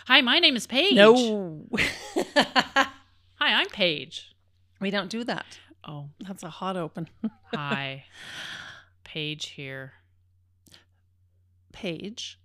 Hi, my name is Paige. No. Hi, I'm Paige. We don't do that. Oh, That's a hot open. hi. Paige here. Paige.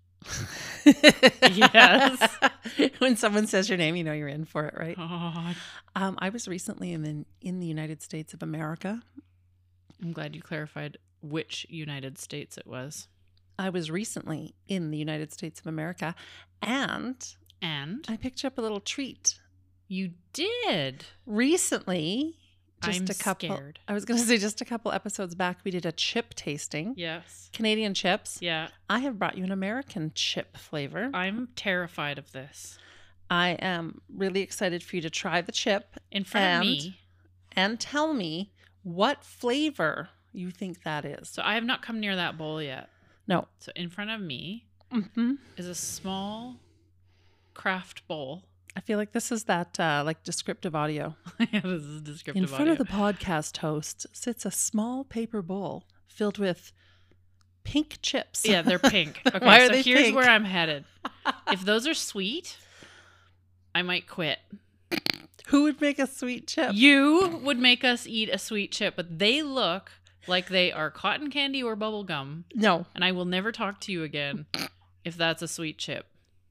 Yes. When someone says your name, you know you're in for it, right? Oh, I was recently in the United States of America. I'm glad you clarified which United States it was. I was recently in the United States of America, and And I picked you up a little treat. you did. Recently, I'm just a couple. scared. I was going to say just a couple episodes back, we did a chip tasting. Yes. Canadian chips. Yeah. I have brought you an American chip flavor. I'm terrified of this. I am really excited for you to try the chip In front of me. and tell me what flavor you think that is. So I have not come near that bowl yet. No. So in front of me Mm-hmm. is a small craft bowl. I feel like this is that like descriptive audio. Yeah, this is descriptive In front audio. of the podcast host sits a small paper bowl filled with pink chips. Yeah, they're pink. Okay, Why are so they here's pink? where I'm headed. If those are sweet, I might quit. Who would make a sweet chip? You would make us eat a sweet chip, but they look like they are cotton candy or bubble gum, No. and I will never talk to you again if that's a sweet chip.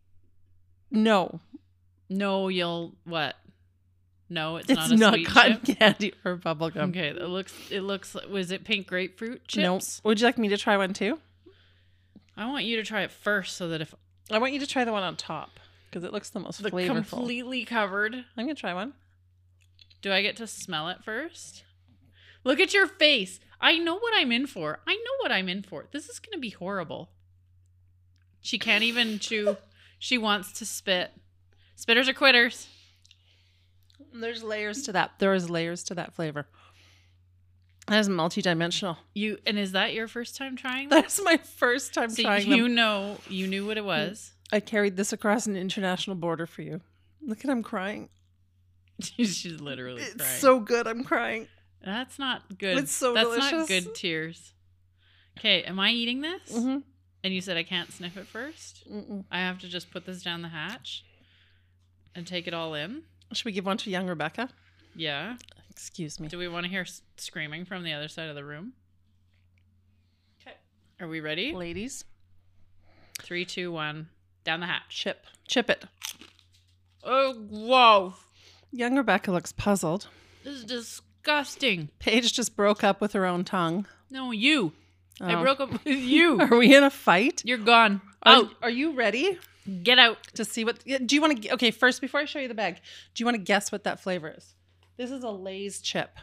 No. No, you'll what? No, it's It's not a not sweet cotton chip. candy or bubble gum. Okay, it looks was it pink grapefruit Nope. chips? Would you like me to try one too? I want you to try it first so that if I want you to try the one on top because it looks the most the flavorful. completely covered. I'm going to try one. Do I get to smell it first? Look at your face. I know what I'm in for. I know what I'm in for. This is going to be horrible. She can't even chew. She wants to spit. Spitters are quitters. There's layers to that. There is layers to that flavor. That is multidimensional. And is that your first time trying that? That's my first time So trying you them. know, you knew what it was. I carried this across an international border for you. Look at him crying. She's literally It's crying. so good. I'm crying. That's not good. It's so That's delicious. not good tears. Okay, am I eating this? Mm-hmm. And you said I can't sniff it first? Mm-mm. I have to just put this down the hatch and take it all in? Should we give one to young Rebecca? Yeah. Excuse me. Do we want to hear screaming from the other side of the room? Okay. Are we ready? Ladies, 3, 2, 1. Down the hatch. chip it. Oh, whoa. Young Rebecca looks puzzled. This is disgusting. Paige just broke up with her own tongue. No, you. I Oh. broke up with you. Are we in a fight? You're gone. Are you ready Get out. to see what? Do you want to? Okay, first before I show you the bag, do you want to guess what that flavor is? This is a Lay's chip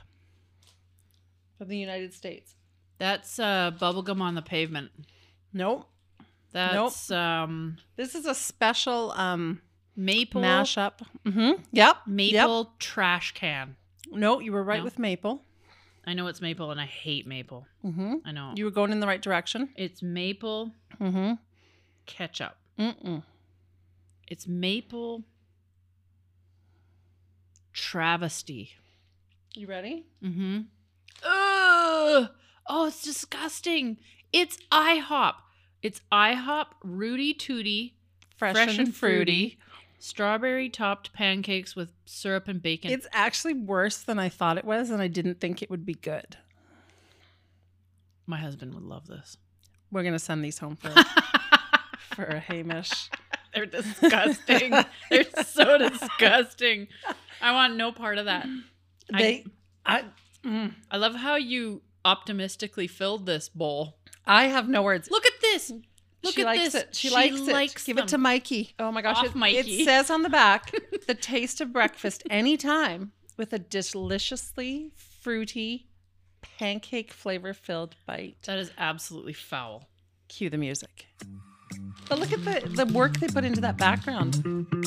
from the United States. That's bubblegum on the pavement. Nope. That's This is a special maple mashup. Mm-hmm. Yep. maple trash can. Yep. No, you were right No. with maple. I know it's maple and I hate maple. Mm-hmm. I know. You were going in the right direction. It's maple Mm-hmm. ketchup. Mm-mm. It's maple travesty. You ready? Mm-hmm. Ugh! Oh, it's disgusting. It's IHOP. It's IHOP Rudy Tooty Fresh and fruity. strawberry topped pancakes with syrup and bacon. It's actually worse than I thought it was, and I didn't think it would be good. My husband would love this. We're gonna send these home for a Hamish. They're disgusting. They're so disgusting. I want no part of that. I love how you optimistically filled this bowl. I have no words. Look at this. Look she at likes this. it. She likes it. Give it to them. Mikey. Oh my gosh. Off Mikey. It says on the back, the taste of breakfast anytime with a deliciously fruity pancake flavor filled bite. That is absolutely foul. Cue the music. But look at the work they put into that background.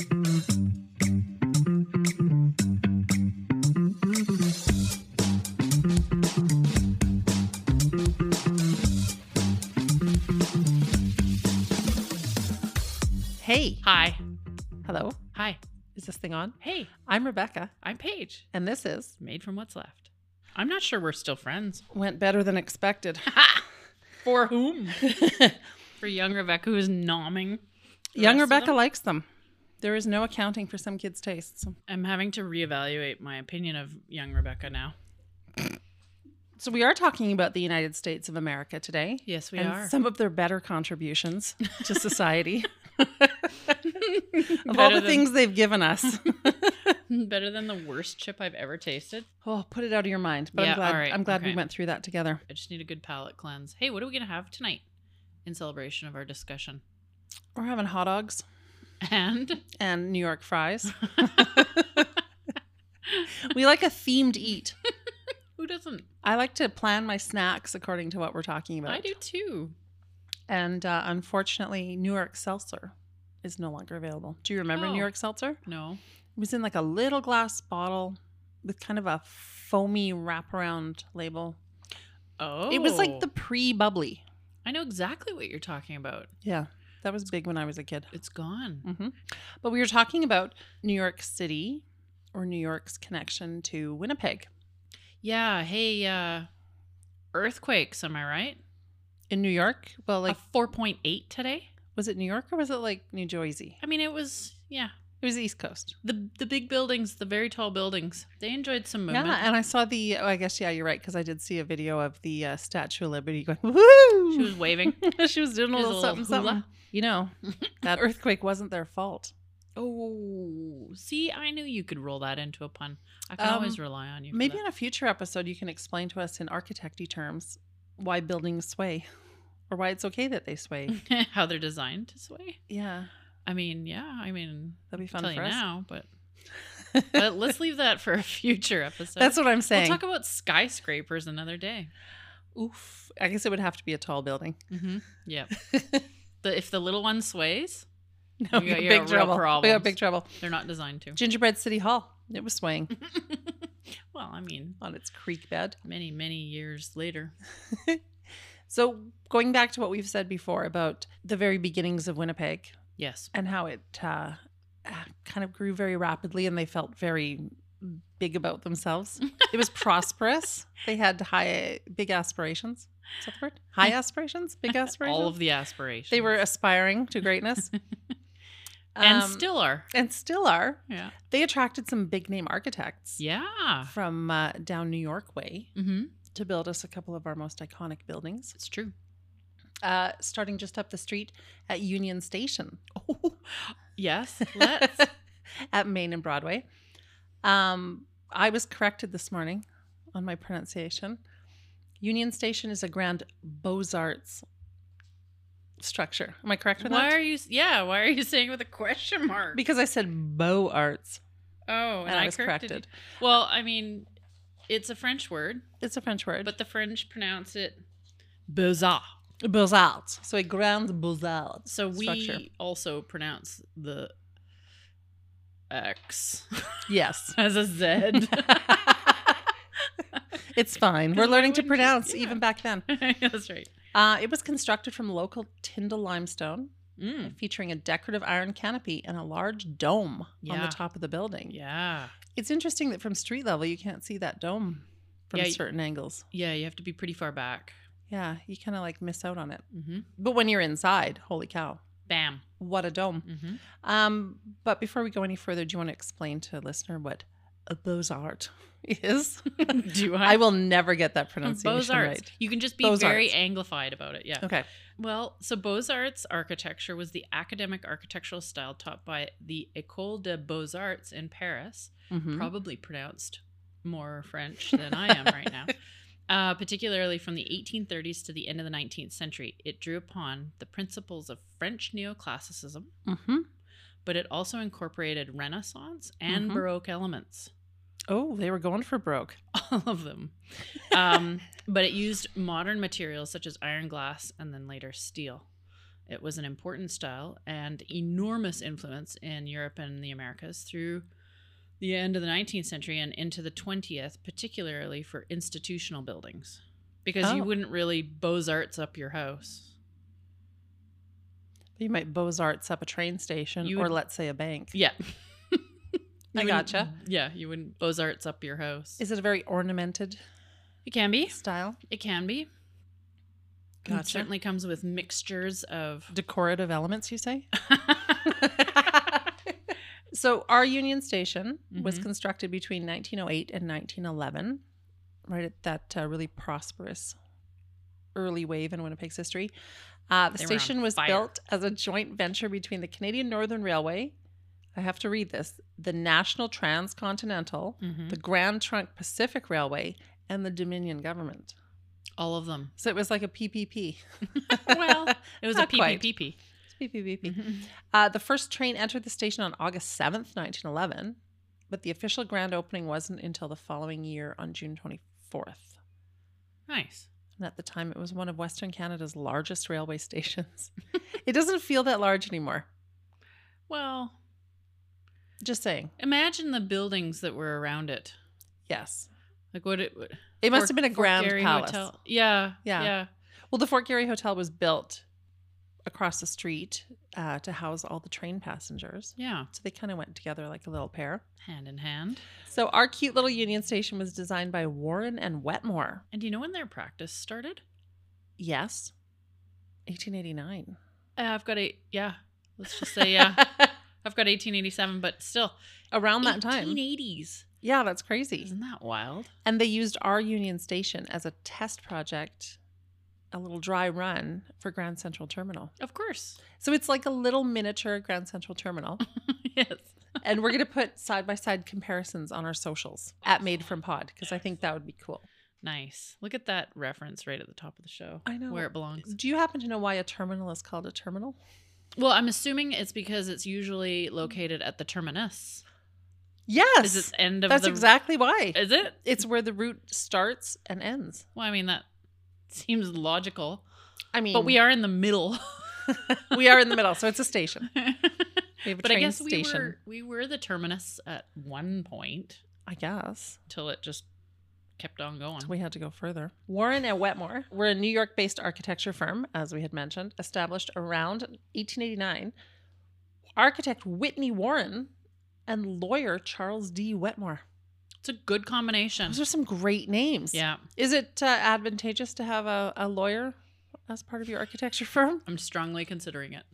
Hey. Hi. Hello. Hi. Is this thing on? Hey, I'm Rebecca, I'm Paige. and this is Made from what's left. I'm not sure we're still friends. Went Better Than Expected. For whom? For young Rebecca who's nomming. the Young rest of Rebecca them? likes them. There is no accounting for some kids' tastes. I'm having to reevaluate my opinion of young Rebecca now. So we are talking about the United States of America today. Yes, we and are. some of their better contributions to society. Of all Better the than- things they've given us. Better than the worst chip I've ever tasted. Oh, put it out of your mind. But Yeah, I'm glad, all right, I'm glad we okay. went through that together. I just need a good palate cleanse. Hey, what are we going to have tonight in celebration of our discussion? We're having hot dogs And and New York fries. We like a themed eat. who doesn't? I like to plan my snacks according to what we're talking about. I do too. And unfortunately, New York Seltzer is no longer available. Do you remember Oh. New York Seltzer? No. It was in like a little glass bottle with kind of a foamy wraparound label. Oh. It was like the pre-bubbly. I know exactly what you're talking about. Yeah, that was big when I was a kid. It's gone. Hmm But we were talking about New York City or New York's connection to Winnipeg. Yeah. Hey, earthquakes, am I right? In New York? Well, like, A 4.8 today? was it New York or was it like New Jersey? I mean, it was, yeah. It was the East Coast. The big buildings, the very tall buildings, they enjoyed some movement. Yeah, and I saw I guess, yeah, you're right, because I did see a video of the Statue of Liberty going, woohoo! She was waving. She was doing a She was little a something, little hula. something. You know, that earthquake wasn't their fault. Oh, see, I knew you could roll that into a pun. I can Um, always rely on you. For Maybe in a future episode, you can explain to us in architecty terms why buildings sway or why it's okay that they sway. that. How they're designed to sway. Yeah, I mean, yeah. I mean, that'd be I'll fun tell for you us. now, but let's leave that for a future episode. That's what I'm saying. We'll talk about skyscrapers another day. Oof. I guess it would have to be a tall building. Mm-hmm. Yep. If the little one sways, No, You got we your got big real trouble. We problems. got big trouble. they're not designed to. Gingerbread City Hall. It was swaying Well, I mean, on its creek bed. many, many years later. So going back to what we've said before about the very beginnings of Winnipeg Yes. and how it kind of grew very rapidly and they felt very big about themselves. It was prosperous. They had big aspirations. Is that the word? High aspirations? Big aspirations? All of the aspirations. They were aspiring to greatness. and Um, still are. and still are. Yeah. They attracted some big name architects Yeah. from down New York way Mm-hmm. to build us a couple of our most iconic buildings. It's true. Starting just up the street at Union Station. Oh, yes. Let's. At Main and Broadway. I was corrected this morning on my pronunciation. Union Station is a grand Beaux-Arts structure. Am I correct with Why that? are you? Yeah. Why are you saying with a question mark? Because I said Beaux Arts Oh, and I was corrected. you. Well, I mean, it's a French word, It's a French word. but the French pronounce it beaux-arts. Beaux-Arts. So a grand Beaux-Arts So we structure. also pronounce the X Yes. as a Z. It's fine. 'Cause We're why learning to wouldn't you? pronounce Yeah. even back then. That's right. It was constructed from local Tyndall limestone, featuring a decorative iron canopy and a large dome on Yeah. the top of the building. Yeah. It's interesting that from street level, you can't see that dome from Yeah, certain angles. Yeah, you have to be pretty far back. Yeah, you kind of like miss out on it. Mm-hmm. But when you're inside, holy cow, Bam. what a dome. Mm-hmm. But before we go any further, do you want to explain to a listener what a Beaux-Arts is? Do I will never get that pronunciation Beaux-Arts. right. You can just be Beaux-Arts. very anglified about it. Yeah. Okay. Well, so Beaux-Arts architecture was the academic architectural style taught by the École des Beaux-Arts in Paris, Mhm. probably pronounced more French than I am right now. Particularly from the 1830s to the end of the 19th century, it drew upon the principles of French neoclassicism, Mhm. but it also incorporated Renaissance and Mhm. Baroque elements. Oh, they were going for broke. All of them. But it used modern materials such as iron glass and then later steel. It was an important style and enormous influence in Europe and the Americas through the end of the 19th century and into the 20th, particularly for institutional buildings. Because you Oh. wouldn't really Beaux-Arts up your house. You might Beaux-Arts up a train station You or would- let's say a bank. Yeah. I You wouldn't- gotcha. Yeah, you wouldn't Beaux-Arts up your house. Is it a very ornamented It can be. style? It can be. It Gotcha. certainly comes with mixtures of Decorative elements, you say? So our Union Station was Mhm. constructed between 1908 and 1911, right at that really prosperous early wave in Winnipeg's history. The They were on station was fire. built as a joint venture between the Canadian Northern Railway, I have to read this, the National Transcontinental, Mhm. the Grand Trunk Pacific Railway, and the Dominion government. All of them. So it was like a PPP. Well, it was a Not quite. PPP. It's PPP. Mhm. The first train entered the station on August 7th, 1911, but the official grand opening wasn't until the following year on June 24th. Nice. And at the time, it was one of Western Canada's largest railway stations. It doesn't feel that large anymore. Well, Just saying. imagine the buildings that were around it. Yes. Like what it It must Fort- have been a Fort grand Garry palace. Hotel. Yeah. Yeah. Yeah. Well, the Fort Garry Hotel was built across the street to house all the train passengers. Yeah. So they kind of went together like a little pair. Hand in hand. So our cute little Union Station was designed by Warren and Wetmore. And do you know when their practice started? Yes. 1889. I've got let's just say I've got 1887, but still Around that time. 1880s. Yeah, that's crazy. Isn't that wild? And they used our Union Station as a test project, a little dry run for Grand Central Terminal. Of course. So it's like a little miniature Grand Central Terminal. Yes. And we're going to put side-by-side comparisons on our socials at Made From Pod because I think that would be cool. Nice. Look at that reference right at the top of the show. I know. Where it belongs. Do you happen to know why a terminal is called a terminal? Well, I'm assuming it's because it's usually located at the terminus. Yes. Is it the end of That's the exactly why. Is it? It's where the route starts and ends. Well, I mean that seems logical. I mean, But we are in the middle. we are in the middle, so it's a station. We have a But I train guess station. we were the terminus at one point I guess. till it just kept on going. So we had to go further. Warren and Wetmore were a New York-based architecture firm, as we had mentioned, established around 1889. Architect Whitney Warren and lawyer Charles D. Wetmore. It's a good combination. Those are some great names. Yeah, Is it advantageous to have a lawyer as part of your architecture firm? I'm strongly considering it.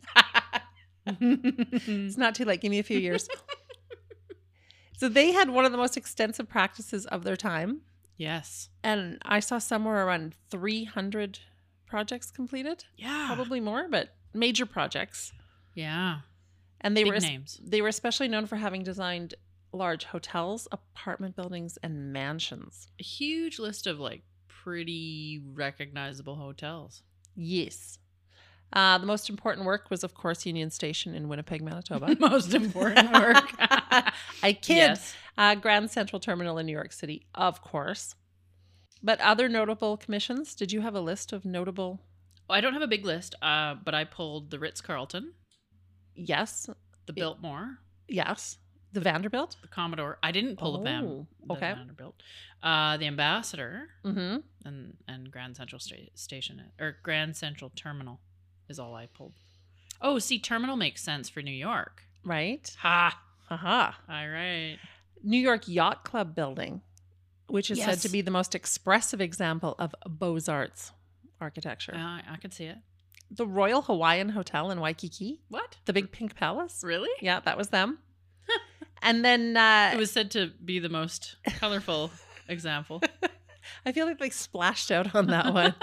It's not too late. Give me a few years. So they had one of the most extensive practices of their time. Yes. And I saw somewhere around 300 projects completed. Yeah. Probably more, but major projects. Yeah. And they Big were names. they were especially known for having designed large hotels, apartment buildings, and mansions. A huge list of like pretty recognizable hotels. Yes. The most important work was, of course, Union Station in Winnipeg, Manitoba. Most important work. I kid. Yes. Grand Central Terminal in New York City, of course. But other notable commissions, did you have a list of notable? I don't have a big list, but I pulled the Ritz-Carlton, Yes. the Biltmore, Yes. The Vanderbilt? the Commodore. I didn't pull the okay. Vanderbilt. The Ambassador Mm-hmm. and Grand Central Station or Grand Central Terminal is all I pulled. Oh, see, Terminal makes sense for New York. Right. Ha! Aha. All right. New York Yacht Club building, which is said Yes. to be the most expressive example of Beaux-Arts architecture. I could see it. The Royal Hawaiian Hotel in Waikiki, What? the big pink palace. Really? Yeah, that was them. And then It was said to be the most colorful example. I feel like they splashed out on that one.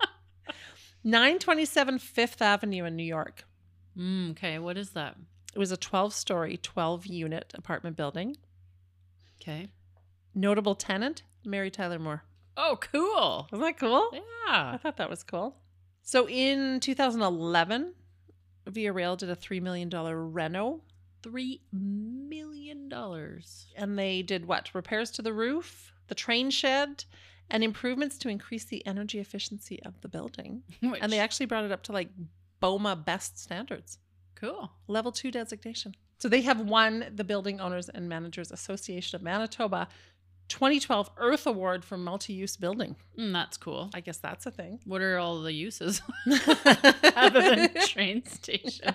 927 Fifth Avenue in New York. Okay, what is that? It was a 12-story, 12-unit apartment building. Okay. Notable tenant, Mary Tyler Moore. Oh, cool. Wasn't that cool? I Yeah. thought that was cool. So in 2011, Via Rail did a $3 million reno. $3 million. And they did what? Repairs to the roof, the train shed, and improvements to increase the energy efficiency of the building. And they actually brought it up to like BOMA best standards, Cool. level 2 designation. So they have won the Building Owners and Managers Association of Manitoba 2012 Earth Award for multi-use building. That's cool. I guess that's a thing. What are all the uses other than train station?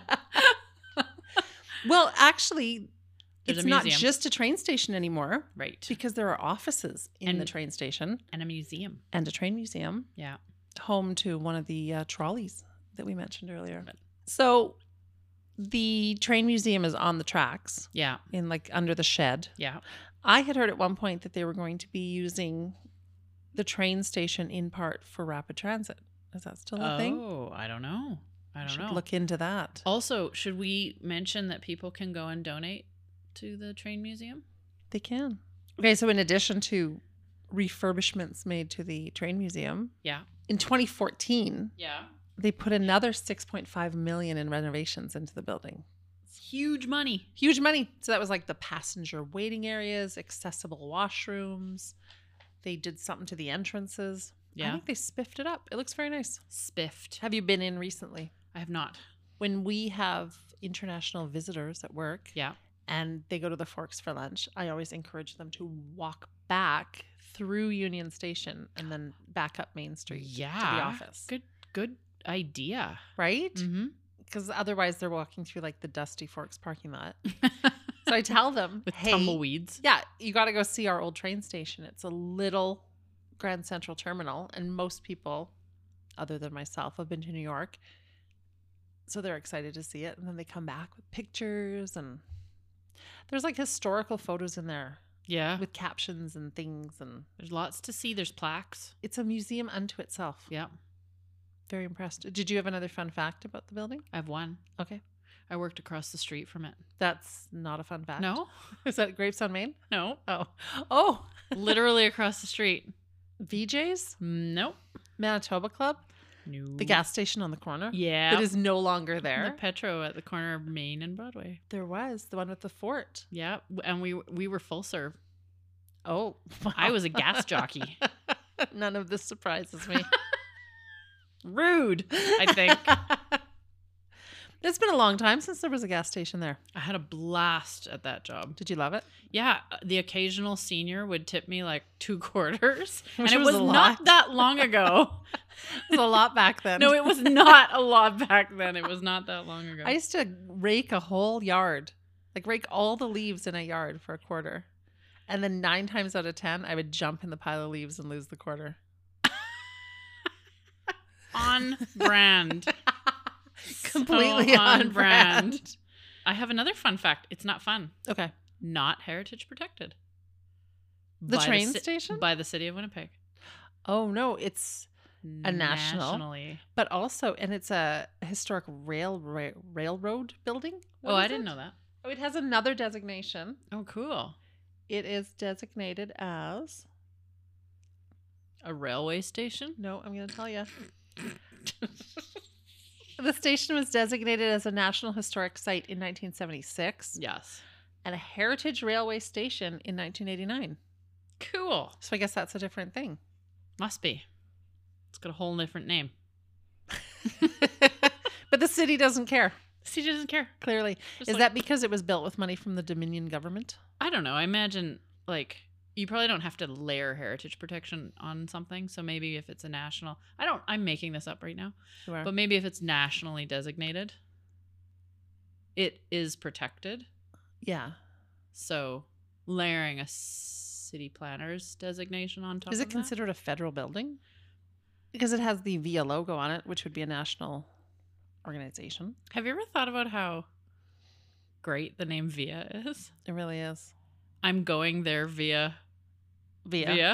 Well, actually, There's it's a not museum. just a train station anymore Right. because there are offices in the And- train station And a museum. and a train museum, Yeah. home to one of the trolleys that we mentioned earlier. But- So the train museum is on the tracks Yeah. in like under the shed. Yeah. I had heard at one point that they were going to be using the train station in part for rapid transit. Is that still a thing? Oh, I don't know. I don't Should know. look into that. Also, should we mention that people can go and donate to the train museum? They can. Okay, so in addition to refurbishments made to the train museum, Yeah. in 2014, Yeah. they put another 6.5 million in renovations into the building. It's huge money. Huge money. So that was like the passenger waiting areas, accessible washrooms. They did something to the entrances. I Yeah. think they spiffed it up. It looks very nice. Spiffed. Have you been in recently? I have not. When we have international visitors at work Yeah. and they go to the Forks for lunch, I always encourage them to walk back through Union Station and then back up Main Street to the office. Good idea. Right? Mm-hmm. Because otherwise they're walking through like the dusty Forks parking lot. So I tell them, With hey, tumbleweeds. yeah, you got to go see our old train station. It's a little Grand Central Terminal, and most people, other than myself, have been to New York. So they're excited to see it. And then they come back with pictures, and there's like historical photos in there Yeah. with captions and things. And There's lots to see. There's plaques. it's a museum unto itself. Yeah. Very impressed. Did you have another fun fact about the building? I have one. Okay. I worked across the street from it. That's not a fun fact. No? Is that Grapes on Main? No. Oh. Oh. Literally across the street. VJ's? Nope. Manitoba Club? No. The gas station on the corner? Yeah. That is no longer The there. Petro at the corner of Main and Broadway. There was the one with the fort. Yeah. And we were full serve. Oh. I was a gas jockey. None of this surprises me. Rude, I think. It's been a long time since there was a gas station there. I had a blast at that job. Did you love it? Yeah, the occasional senior would tip me like 2 quarters. And Which it was was a not lot. that long ago. It was a lot back then. No, it was not a lot back then. It was not that long ago. I used to rake a whole yard, like rake all the leaves in a yard for a quarter. And then 9 times out of 10, I would jump in the pile of leaves and lose the quarter. On brand. Completely So on brand. I have another fun fact. It's not fun. Okay. Not heritage protected. The By train ci- station? By the city of Winnipeg. Oh, no. It's a national. Nationally. But also, and it's a historic railroad building. What Oh, is I didn't it? know that. Oh, it has another designation. Oh, cool. It is designated as. A railway station? No, I'm going to tell you. The station was designated as a National Historic Site in 1976 Yes. and a Heritage Railway Station in 1989. Cool. So I guess that's a different thing. Must be. It's got a whole different name. But the city doesn't care, City doesn't care. clearly. Just Is like- that because it was built with money from the Dominion government? I don't know. I imagine like you probably don't have to layer heritage protection on something. So maybe if it's a national, I'm making this up right now, You are. but maybe if it's nationally designated, it is protected. Yeah. So layering a city planner's designation on top Is of it that? considered a federal building? Because it has the VIA logo on it, which would be a national organization. Have you ever thought about how great the name VIA is? It really is. I'm going there via VIA.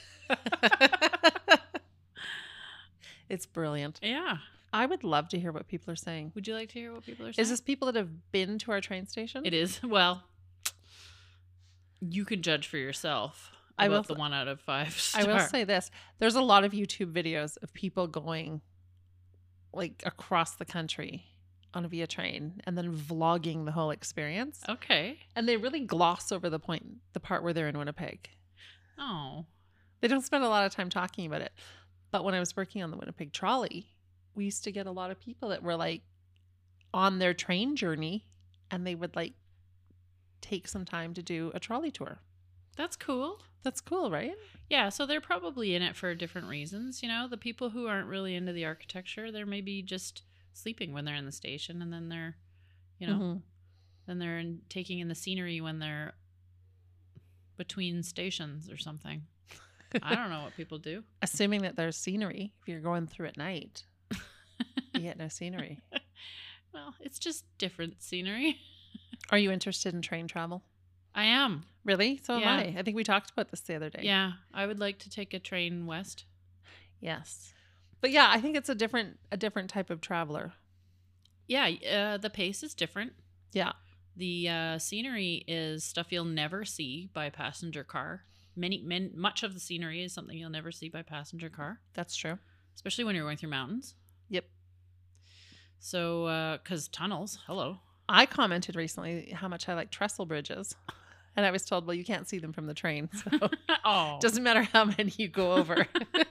It's brilliant. Yeah. I would love to hear what people are saying. Would you like to hear what people are saying? Is this people that have been to our train station? It is. Well, you can judge for yourself I about will- the 1 out of 5 I will star. say this. There's a lot of YouTube videos of people going like across the country on a VIA train and then vlogging the whole experience. Okay. And they really gloss over the part where they're in Winnipeg. Oh. They don't spend a lot of time talking about it. But when I was working on the Winnipeg trolley, we used to get a lot of people that were like on their train journey and they would like take some time to do a trolley tour. That's cool. That's cool, right? Yeah, so they're probably in it for different reasons. You know, the people who aren't really into the architecture, they're maybe just sleeping when they're in the station, and then they're, you know, Mhm. then they're taking in the scenery when they're between stations or something. I don't know what people do. Assuming that there's scenery. If you're going through at night, you get no scenery. Well, it's just different scenery. Are you interested in train travel? I am. Really? So am Yeah. I. I think we talked about this the other day. Yeah, I would like to take a train west. Yes. But yeah, I think it's a different type of traveler. Yeah, the pace is different. Yeah. The scenery is stuff you'll never see by passenger car. Much of the scenery is something you'll never see by passenger car, That's true. especially when you're going through mountains. Yep. So, because tunnels, hello. I commented recently how much I like trestle bridges. And I was told, well, you can't see them from the train. So Oh, doesn't matter how many you go over.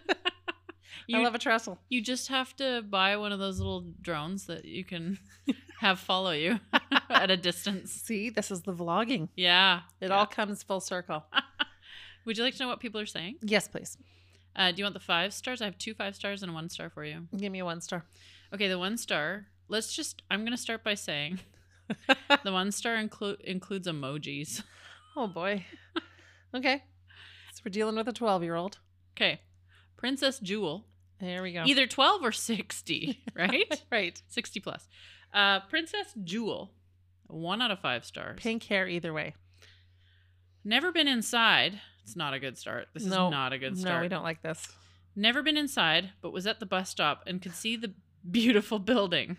I love a trestle. You just have to buy one of those little drones that you can have follow you at a distance. See, this is the vlogging. Yeah. It all comes full circle. Would you like to know what people are saying? Yes, please. Do you want the 5 stars? I have 2 5 stars and a 1 star for you. Give me a 1 star. Okay, the 1 star. I'm going to start by saying the 1 star includes emojis. Oh, boy. Okay. So we're dealing with a 12-year-old. Okay. Princess Jewel. There we go. Either 12 or 60, right? Right. 60 plus. Princess Jewel. 1 out of 5 stars. Pink hair either way. Never been inside. It's not a good start. This is not a good start. No, we don't like this. Never been inside, but was at the bus stop and could see the beautiful building.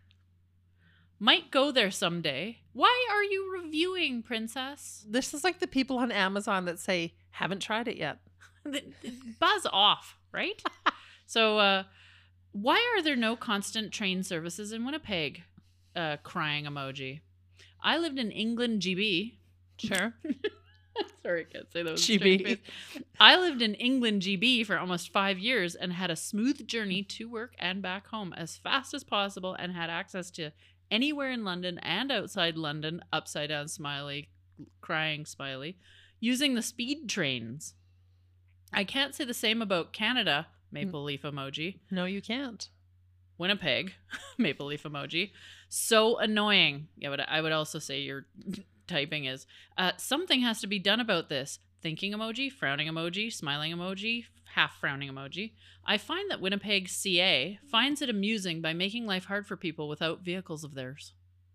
Might go there someday. Why are you reviewing, Princess? This is like the people on Amazon that say, haven't tried it yet. Buzz off, right? So, why are there no constant train services in Winnipeg? Crying emoji. I lived in England, GB. Sure. Sorry, I can't say those. GB. I lived in England, GB for almost 5 years and had a smooth journey to work and back home as fast as possible and had access to anywhere in London and outside London, upside down smiley, crying smiley, using the speed trains. I can't say the same about Canada, maple leaf emoji. No, you can't. Winnipeg, maple leaf emoji. So annoying. Yeah, but I would also say your typing is something has to be done about this. Thinking emoji, frowning emoji, smiling emoji, half frowning emoji. I find that Winnipeg CA finds it amusing by making life hard for people without vehicles of theirs.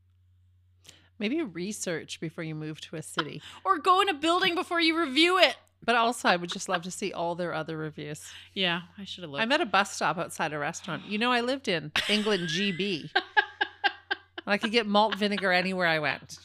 Maybe research before you move to a city. Or go in a building before you review it. But also, I would just love to see all their other reviews. Yeah, I should have looked. I'm at a bus stop outside a restaurant. You know, I lived in England, GB. I could get malt vinegar anywhere I went.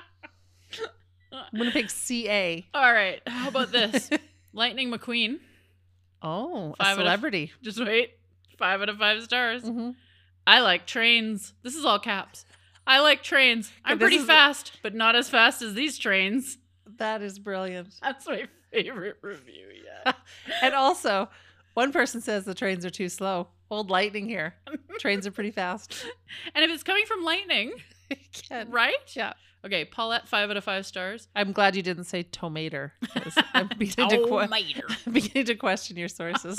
Winnipeg, CA. All right, how about this? Lightning McQueen. Oh, a 5 out of- celebrity. Just wait. 5 out of 5 stars. Mhm. I like trains. This is all caps. I like trains. I'm this pretty is- fast, but not as fast as these trains. That is brilliant. That's my favorite review yet. And also, one person says the trains are too slow. Old lightning here. Trains are pretty fast. And if it's coming from lightning, Ken. right? Yeah. Okay, Paulette, 5 out of 5 stars. I'm glad you didn't say tomater. 'Cause I'm beginning to question your sources.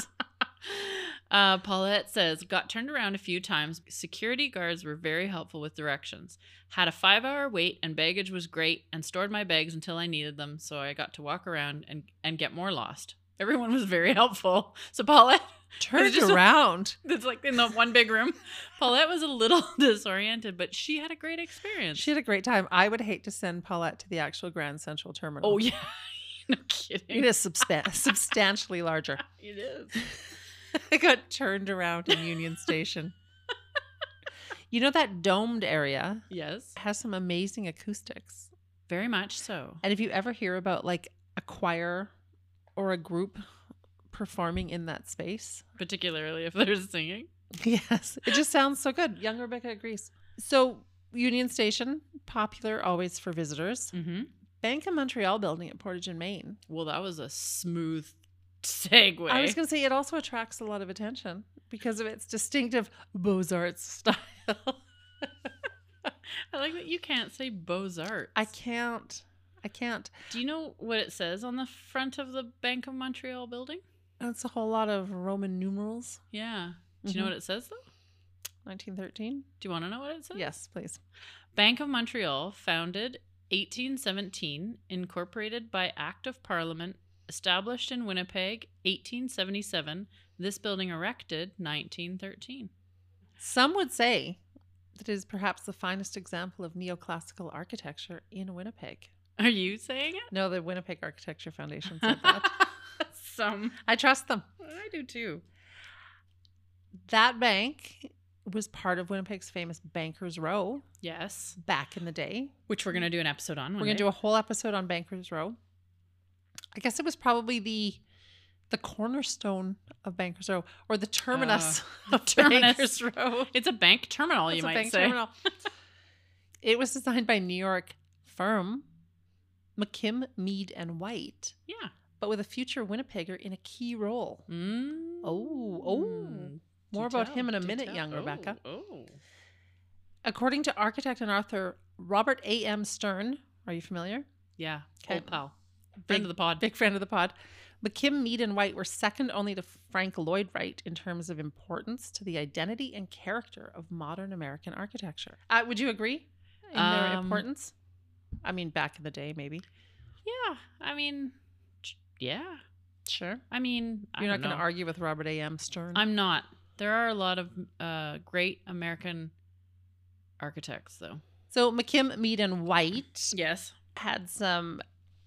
Paulette says, got turned around a few times. Security guards were very helpful with directions. Had a 5-hour wait and baggage was great and stored my bags until I needed them. So I got to walk around and get more lost. Everyone was very helpful. So Paulette Turned just- around. it's like in the one big room. Paulette was a little disoriented, but she had a great experience. She had a great time. I would hate to send Paulette to the actual Grand Central Terminal. Oh, yeah. No kidding. It is substantially larger. It is. I got turned around in Union Station. You know, that domed area Yes. has some amazing acoustics. Very much so. And if you ever hear about like a choir or a group performing in that space, Particularly if they're singing. yes, it just sounds so good. Young Rebecca agrees. So Union Station, popular always for visitors. Mm-hmm. Bank of Montreal building at Portage and Main. Well, that was a smooth segue. I was going to say it also attracts a lot of attention because of its distinctive Beaux-Arts style. I like that you can't say Beaux-Arts. I can't. Do you know what it says on the front of the Bank of Montreal building? It's a whole lot of Roman numerals. Yeah. Do you know what it says, though? 1913? Do you want to know what it says? Yes, please. Bank of Montreal, founded 1817, incorporated by Act of Parliament, established in Winnipeg, 1877. This building erected, 1913. Some would say It is perhaps the finest example of neoclassical architecture in Winnipeg. Are you saying it? No, the Winnipeg Architecture Foundation said that. I trust them. I do too. That bank was part of Winnipeg's famous Bankers Row Yes. back in the day. Which we're going to do an episode on. We're going to do a whole episode on Bankers Row. I guess it was probably the cornerstone of Bankers Row, or the terminus of Bankers Row. It's a bank terminal, you might say. Terminal. It was designed by New York firm McKim, Mead and White, Yeah. but with a future Winnipegger in a key role. Mm. More about him in a minute, young Rebecca. Oh. According to architect and author Robert A.M. Stern, are you familiar? Yeah. Okay. Old pal. Friend of the pod. Big friend of the pod. McKim, Mead and White were second only to Frank Lloyd Wright in terms of importance to the identity and character of modern American architecture. Would you agree in their importance? I mean, back in the day, maybe. Yeah. I mean, yeah. Sure. I mean, You're not going to argue with Robert A.M. Stern? I'm not. There are a lot of great American architects, though. So McKim, Mead and White Yes. had some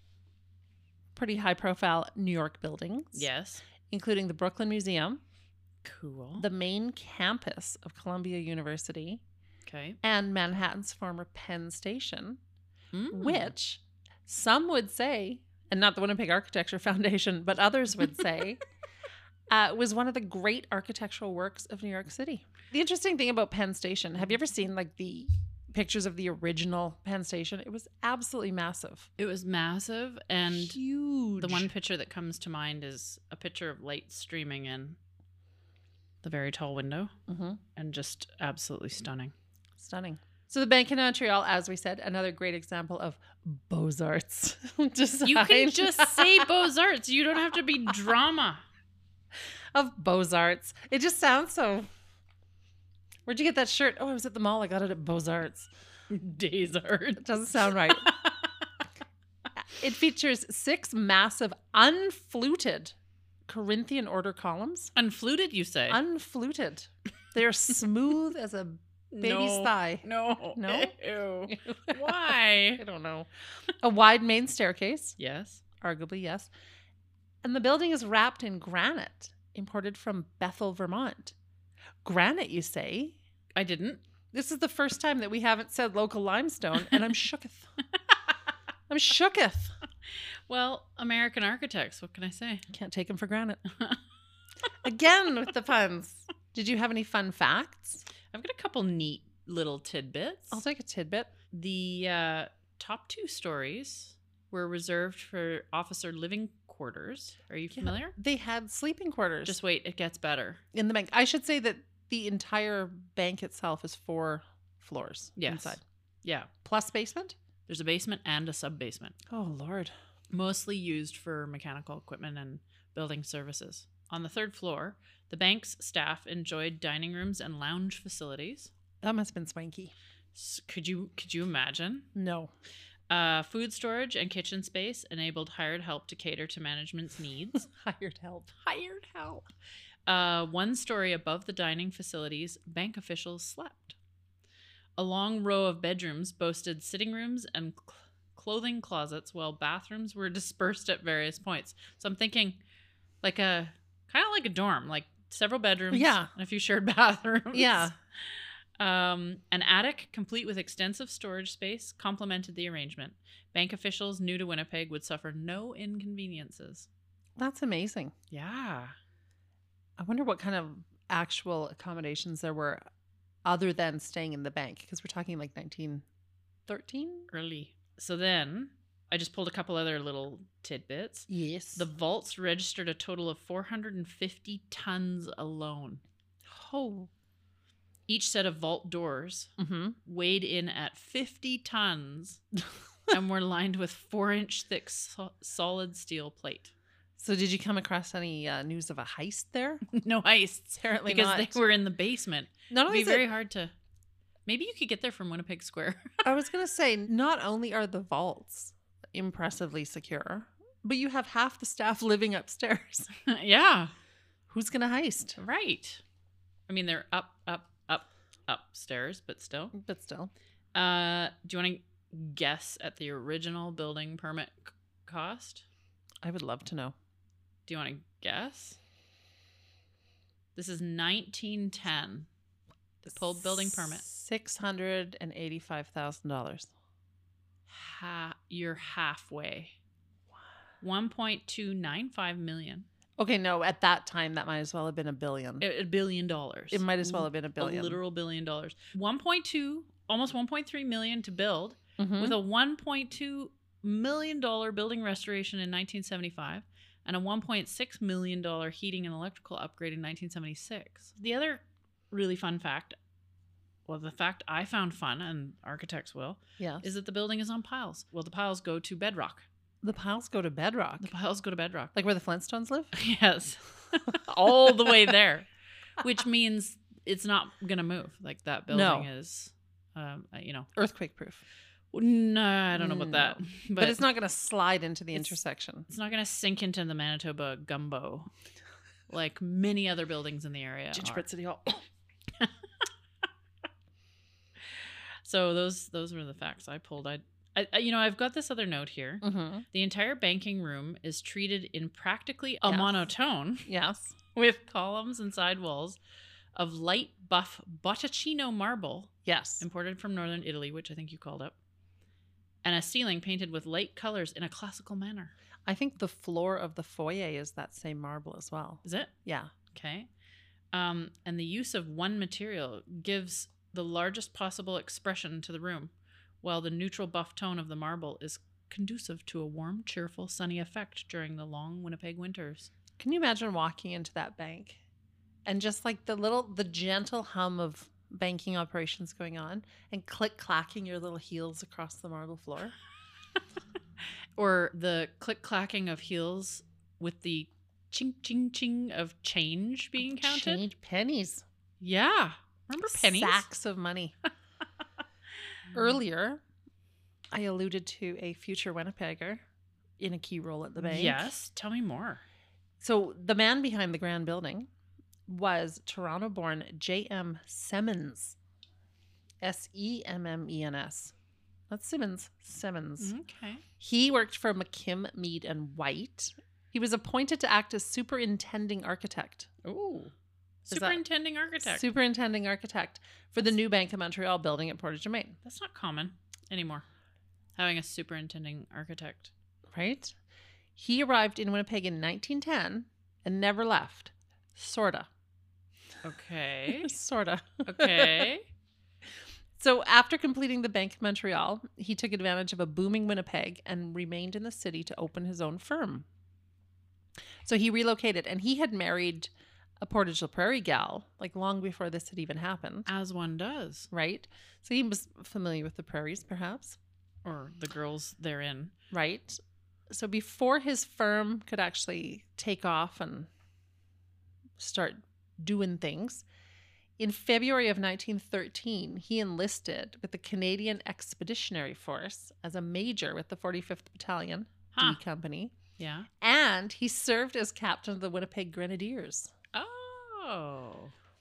pretty high-profile New York buildings. Yes. Including the Brooklyn Museum, Cool. the main campus of Columbia University, Okay. and Manhattan's former Penn Station, Mm. which some would say, and not the Winnipeg Architecture Foundation, but others would say, was one of the great architectural works of New York City. The interesting thing about Penn Station, have you ever seen like the pictures of the original Penn Station? It was absolutely massive. It was massive, and Huge. the one picture that comes to mind is a picture of light streaming in the very tall window, Mm-hmm. and just absolutely stunning. Stunning. So the Bank in Montreal, as we said, another great example of Beaux-Arts design. You can just say Beaux-Arts. You don't have to be drama. Of Beaux-Arts. It just sounds so... Where'd you get that shirt? Oh, I was at the mall. I got it at Beaux-Arts. Days art. It doesn't sound right. It features 6 massive unfluted Corinthian order columns. Unfluted, you say? Unfluted. They're smooth as a baby's thigh. No. No? Ew. Why? I don't know. A wide main staircase. Yes. Arguably, yes. And the building is wrapped in granite, imported from Bethel, Vermont. Granite, you say? I didn't. This is the first time that we haven't said local limestone, and I'm shooketh. I'm shooketh. Well, American architects, what can I say? Can't take them for granted. Again with the puns. Did you have any fun facts? I've got a couple neat little tidbits. I'll take a tidbit. The top 2 stories were reserved for officer living quarters. Are you familiar? They had sleeping quarters. Just wait, it gets better. in the bank. I should say that the entire bank itself is 4 floors Yes. inside. Yeah. Plus basement? There's a basement and a sub-basement, Oh, Lord. mostly used for mechanical equipment and building services. On the 3rd floor, the bank's staff enjoyed dining rooms and lounge facilities. That must have been swanky. Could you imagine? No. Food storage and kitchen space enabled hired help to cater to management's needs. Hired help. Hired help. 1 story above the dining facilities, bank officials slept. A long row of bedrooms boasted sitting rooms and clothing closets, while bathrooms were dispersed at various points. So I'm thinking like kind of like a dorm, like several bedrooms, Yeah. and a few shared bathrooms. Yeah. An attic complete with extensive storage space complemented the arrangement. Bank officials new to Winnipeg would suffer no inconveniences. That's amazing. Yeah. I wonder what kind of actual accommodations there were other than staying in the bank, because we're talking like 1913? Early. So then I just pulled a couple other little tidbits. Yes. The vaults registered a total of 450 tons alone. Oh. Each set of vault doors Mm-hmm. weighed in at 50 tons and were lined with 4-inch thick solid steel plate. So did you come across any news of a heist there? No heists. Apparently Because not. they were in the basement. Not It'd only be is very it, hard to... Maybe you could get there from Winnipeg Square. I was going to say, not only are the vaults impressively secure, but you have half the staff living upstairs. Yeah. Who's going to heist? Right. I mean, they're up, up, up. upstairs, but still. But still. Do you want to guess at the original building permit cost? I would love to know. Do you want to guess? This is 1910. The pulled building permit. $685,000. You're halfway. $1.295 million. Okay, no, at that time, that might as well have been $1 billion. $1 billion. It might as well have been $1 billion. A literal $1 billion. 1.2, almost 1.3 million to build, Mhm. with a $1.2 million building restoration in 1975 and a $1.6 million heating and electrical upgrade in 1976. The other really fun fact, well, the fact I found fun, and architects will, Yes. is that the building is on piles. Well, the piles go to bedrock. The piles go to bedrock. The piles go to bedrock. Like where the Flintstones live? Yes. All the way there. Which means it's not going to move. Like that building is, Earthquake proof. No, I don't know about that. But it's not going to slide into the intersection. It's not going to sink into the Manitoba gumbo like many other buildings in the area. Gingerbread City Hall. So those were the facts I pulled. I've got this other note here. Mm-hmm. The entire banking room is treated in practically a monotone Yes. with columns and side walls of light buff Botticino marble Yes. imported from northern Italy, which I think you called up, and a ceiling painted with light colors in a classical manner. I think the floor of the foyer is that same marble as well. Is it? Yeah. Okay. And the use of one material gives the largest possible expression to the room, while the neutral buff tone of the marble is conducive to a warm, cheerful, sunny effect during the long Winnipeg winters. Can you imagine walking into that bank and just like the gentle hum of banking operations going on and click-clacking your little heels across the marble floor? Or the click-clacking of heels with the ching, ching, ching of change being counted? Change pennies. Yeah. Remember pennies? Sacks of money. Earlier, I alluded to a future Winnipegger in a key role at the bank. Yes. Tell me more. So the man behind the grand building was Toronto-born J.M. Semmens. Semmens. Not Simmons. Semmens. Okay. He worked for McKim, Mead and White. He was appointed to act as superintending architect. Ooh. Is that- Superintending architect. Superintending architect for the new Bank of Montreal building at Portage and Main. That's not common anymore. Having a superintending architect. Right? He arrived in Winnipeg in 1910 and never left. Sorta. Okay. Sorta. Okay. So after completing the Bank of Montreal, he took advantage of a booming Winnipeg and remained in the city to open his own firm. So he relocated, and he had married a Portage la Prairie gal, like long before this had even happened. As one does. Right? So he was familiar with the prairies, perhaps. Or the girls therein. Right? So before his firm could actually take off and start doing things, in February of 1913, he enlisted with the Canadian Expeditionary Force as a major with the 45th Battalion, Huh. D Company, Yeah. and he served as captain of the Winnipeg Grenadiers. Oh.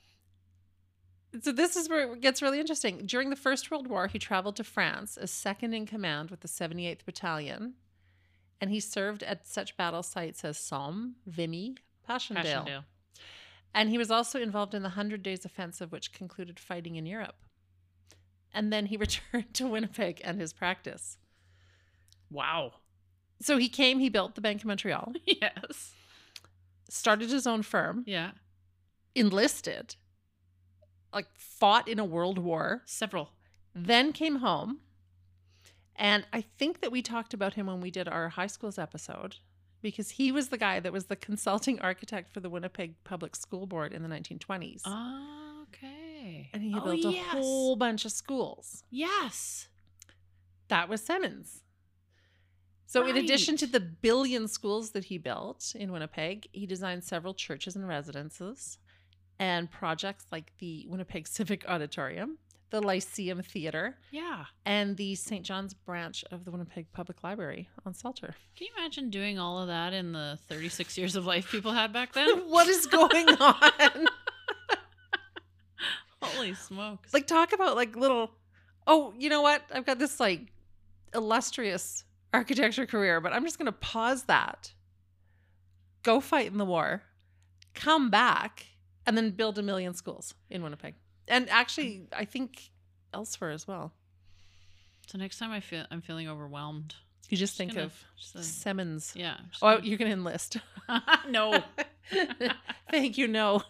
So this is where it gets really interesting. During the First World War, he traveled to France as second in command with the 78th Battalion, and he served at such battle sites as Somme, Vimy, Passchendaele. And he was also involved in the 100 Days Offensive, which concluded fighting in Europe. And then he returned to Winnipeg and his practice. Wow. So he built the Bank of Montreal, Yes. started his own firm, Yeah. enlisted, like fought in a world war, Several. then came home. And I think that we talked about him when we did our high schools episode, because he was the guy that was the consulting architect for the Winnipeg Public School Board in the 1920s. Okay. And he built a whole bunch of schools. Yes. That was Semmens. So in addition to Right. the billion schools that he built in Winnipeg, he designed several churches and residences and projects like the Winnipeg Civic Auditorium, the Lyceum Theatre, Yeah. and the St. John's branch of the Winnipeg Public Library on Salter. Can you imagine doing all of that in the 36 years of life people had back then? What is going on? Holy smokes. Like, talk about like little, oh, you know what? I've got this like illustrious architecture career, but I'm just going to pause that, go fight in the war, come back, and then build 1 million schools in Winnipeg. And actually, I think elsewhere as well. So next time I'm feeling overwhelmed. You just think gonna- of just, uh, Simmons. Yeah. Oh, you're going to enlist. No. Thank you. No.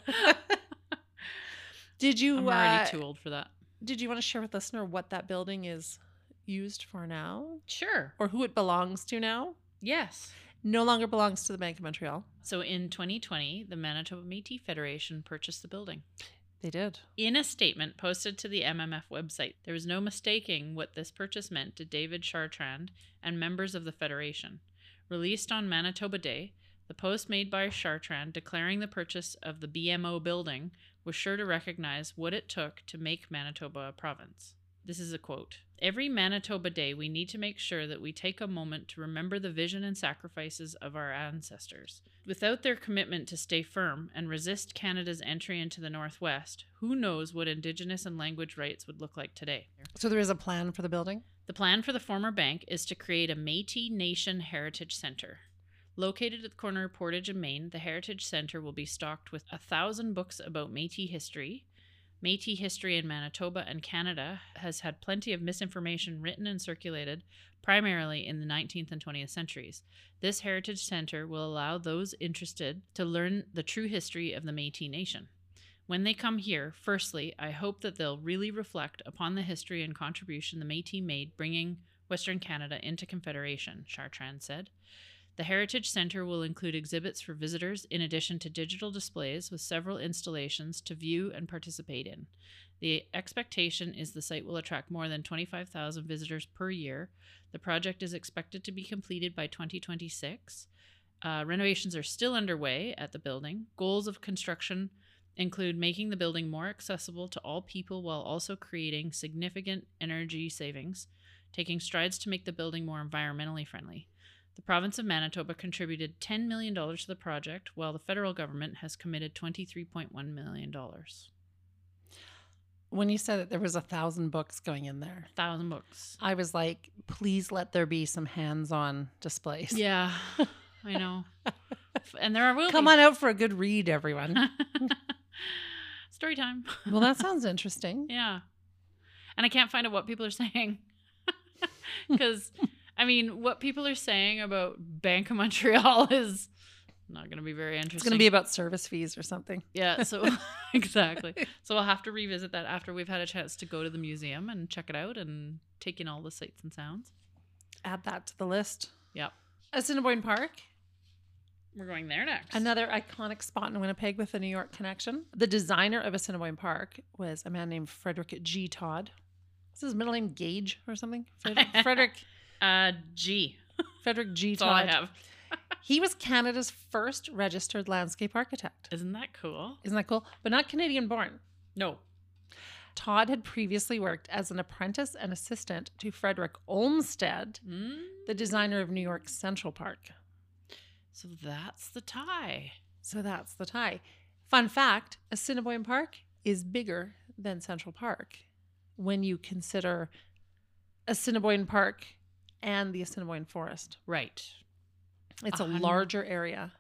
Did you I'm already too old for that. did you want to share with listener what that building is used for now, Sure. or who it belongs to now? Yes. No longer belongs to the Bank of Montreal. So in 2020, the Manitoba Métis Federation purchased the building. They did. In a statement posted to the MMF website, there was no mistaking what this purchase meant to David Chartrand and members of the Federation. Released on Manitoba Day, the post made by Chartrand declaring the purchase of the BMO building was sure to recognize what it took to make Manitoba a province. This is a quote. Every Manitoba Day, we need to make sure that we take a moment to remember the vision and sacrifices of our ancestors. Without their commitment to stay firm and resist Canada's entry into the Northwest, who knows what Indigenous and language rights would look like today? So there is a plan for the building? The plan for the former bank is to create a Métis Nation Heritage Centre. Located at the corner of Portage and Main, the Heritage Centre will be stocked with 1,000 books about Métis history. Métis history in Manitoba and Canada has had plenty of misinformation written and circulated, primarily in the 19th and 20th centuries. This Heritage Centre will allow those interested to learn the true history of the Métis Nation. When they come here, firstly, I hope that they'll really reflect upon the history and contribution the Métis made bringing Western Canada into Confederation, Chartrand said. The Heritage Centre will include exhibits for visitors in addition to digital displays with several installations to view and participate in. The expectation is the site will attract more than 25,000 visitors per year. The project is expected to be completed by 2026. Renovations are still underway at the building. Goals of construction include making the building more accessible to all people while also creating significant energy savings, taking strides to make the building more environmentally friendly. The province of Manitoba contributed $10 million to the project, while the federal government has committed $23.1 million. When you said that there was 1,000 books going in there, 1,000 books. I was like, please let there be some hands-on displays. Yeah, I know. And there will Come on out for a good read, everyone. Story time. Well, that sounds interesting. Yeah. And I can't find out what people are saying. Because, I mean, what people are saying about Bank of Montreal is not going to be very interesting. It's going to be about service fees or something. Yeah, so exactly. So we'll have to revisit that after we've had a chance to go to the museum and check it out and take in all the sights and sounds. Add that to the list. Yep. Assiniboine Park. We're going there next. Another iconic spot in Winnipeg with a New York connection. The designer of Assiniboine Park was a man named Frederick G. Todd. Is his middle name Gage or something? Frederick G. Frederick G. That's all I Todd. have. He was Canada's first registered landscape architect. Isn't that cool? Isn't that cool? But not Canadian born. No. Todd had previously worked as an apprentice and assistant to Frederick Olmsted, the designer of New York's Central Park. So that's the tie. So that's the tie. Fun fact, Assiniboine Park is bigger than Central Park when you consider Assiniboine Park and the Assiniboine Forest. Right. It's a larger area.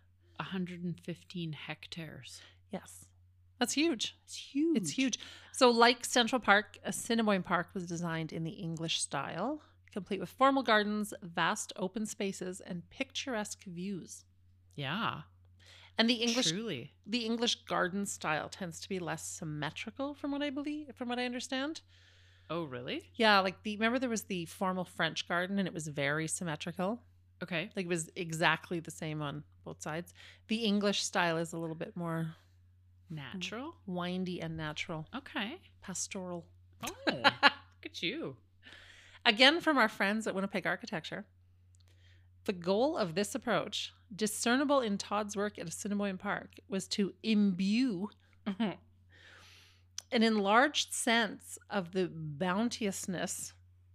115 hectares. Yes. That's huge. It's huge. It's huge. So like Central Park, Assiniboine Park was designed in the English style, complete with formal gardens, vast open spaces, and picturesque views. Yeah. And the Truly. English garden style tends to be less symmetrical from what I understand. Oh, really? Yeah, like remember there was the formal French garden and it was very symmetrical. Okay. Like it was exactly the same on both sides. The English style is a little bit more Natural? windy and natural, Okay. pastoral. Oh, look at you. Again, from our friends at Winnipeg Architecture, the goal of this approach, discernible in Todd's work at Assiniboine Park, was to imbue an enlarged sense of the bounteousness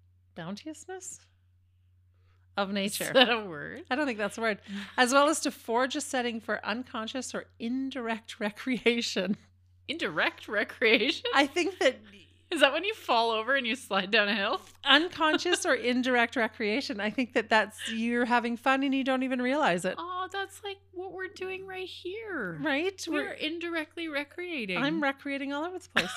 of nature. Is that a word? I don't think that's a word. As well as to forge a setting for unconscious or indirect recreation. Indirect recreation? I think that Is that when you fall over and you slide down a hill? unconscious or indirect recreation, I think that that's you're having fun and you don't even realize it. Oh, that's like what we're doing right here. Right? We're indirectly recreating. I'm recreating all over the place.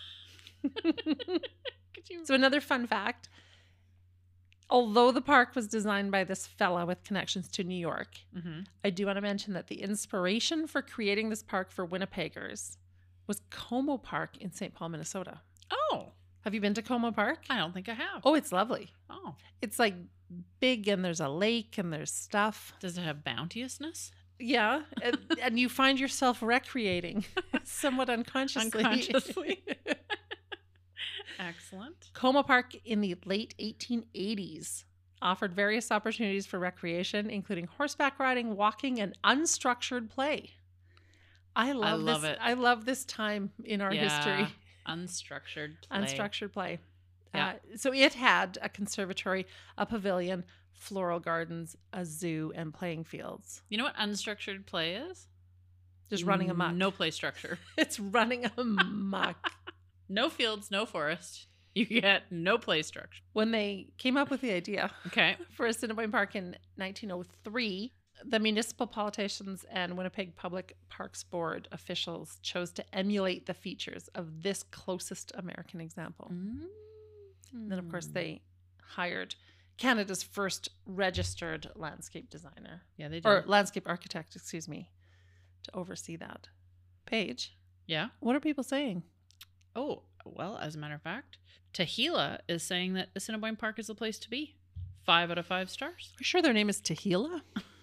Could you? So another fun fact, although the park was designed by this fella with connections to New York, Mhm. I do want to mention that the inspiration for creating this park for Winnipeggers was Como Park in St. Paul, Minnesota. Oh, Have you been to Como Park? I don't think I have. Oh, it's lovely. Oh. It's like big and there's a lake and there's stuff. Does it have bounteousness? Yeah. And you find yourself recreating somewhat unconsciously. Unconsciously. Excellent. Como Park in the late 1880s offered various opportunities for recreation, including horseback riding, walking, and unstructured play. I love this. it. I love this time in our history. Unstructured play. Unstructured play. Yeah. So it had a conservatory, a pavilion, floral gardens, a zoo, and playing fields. You know what unstructured play is? Just running amok. No play structure. It's running amok. No fields, no forest. You get no play structure. When they came up with the idea Okay. for Assiniboine Park in 1903, the municipal politicians and Winnipeg Public Parks Board officials chose to emulate the features of this closest American example. And then, of course, they hired Canada's first registered landscape designer, Yeah, they do. or landscape architect, excuse me, to oversee that. Paige, Yeah. what are people saying? Oh, well, as a matter of fact, Tahila is saying that Assiniboine Park is the place to be. 5 out of 5 stars. Are you sure their name is Tahila?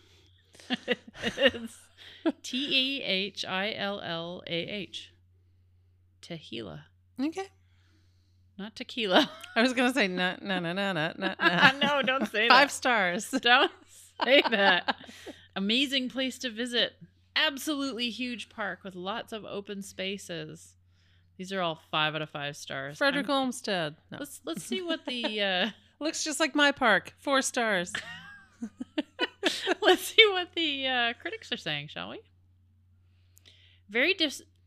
It's Tehillah. Tahila. Okay. Not tequila. I was going to say, no. No, don't say 5 that. stars. Don't say that. Amazing place to visit. Absolutely huge park with lots of open spaces. These are all 5 out of 5 stars. Frederick Olmsted. No. Let's see what the Looks just like my park. 4 stars. let's see what the critics are saying, shall we? Very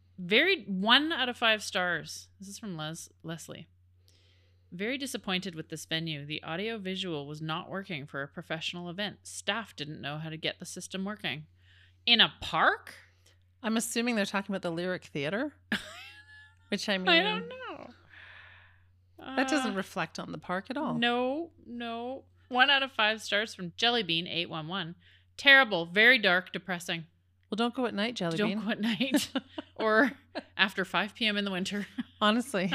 1 out of 5 stars. This is from Leslie. Very disappointed with this venue. The audio visual was not working for a professional event. Staff didn't know how to get the system working. In a park? I'm assuming they're talking about the Lyric Theater. Which I mean, I don't know. that doesn't reflect on the park at all. No. 1 out of 5 stars from Jellybean811. Terrible, very dark, depressing. Well, don't go at night, Jellybean. Don't go at night or after 5 p.m. in the winter. Honestly.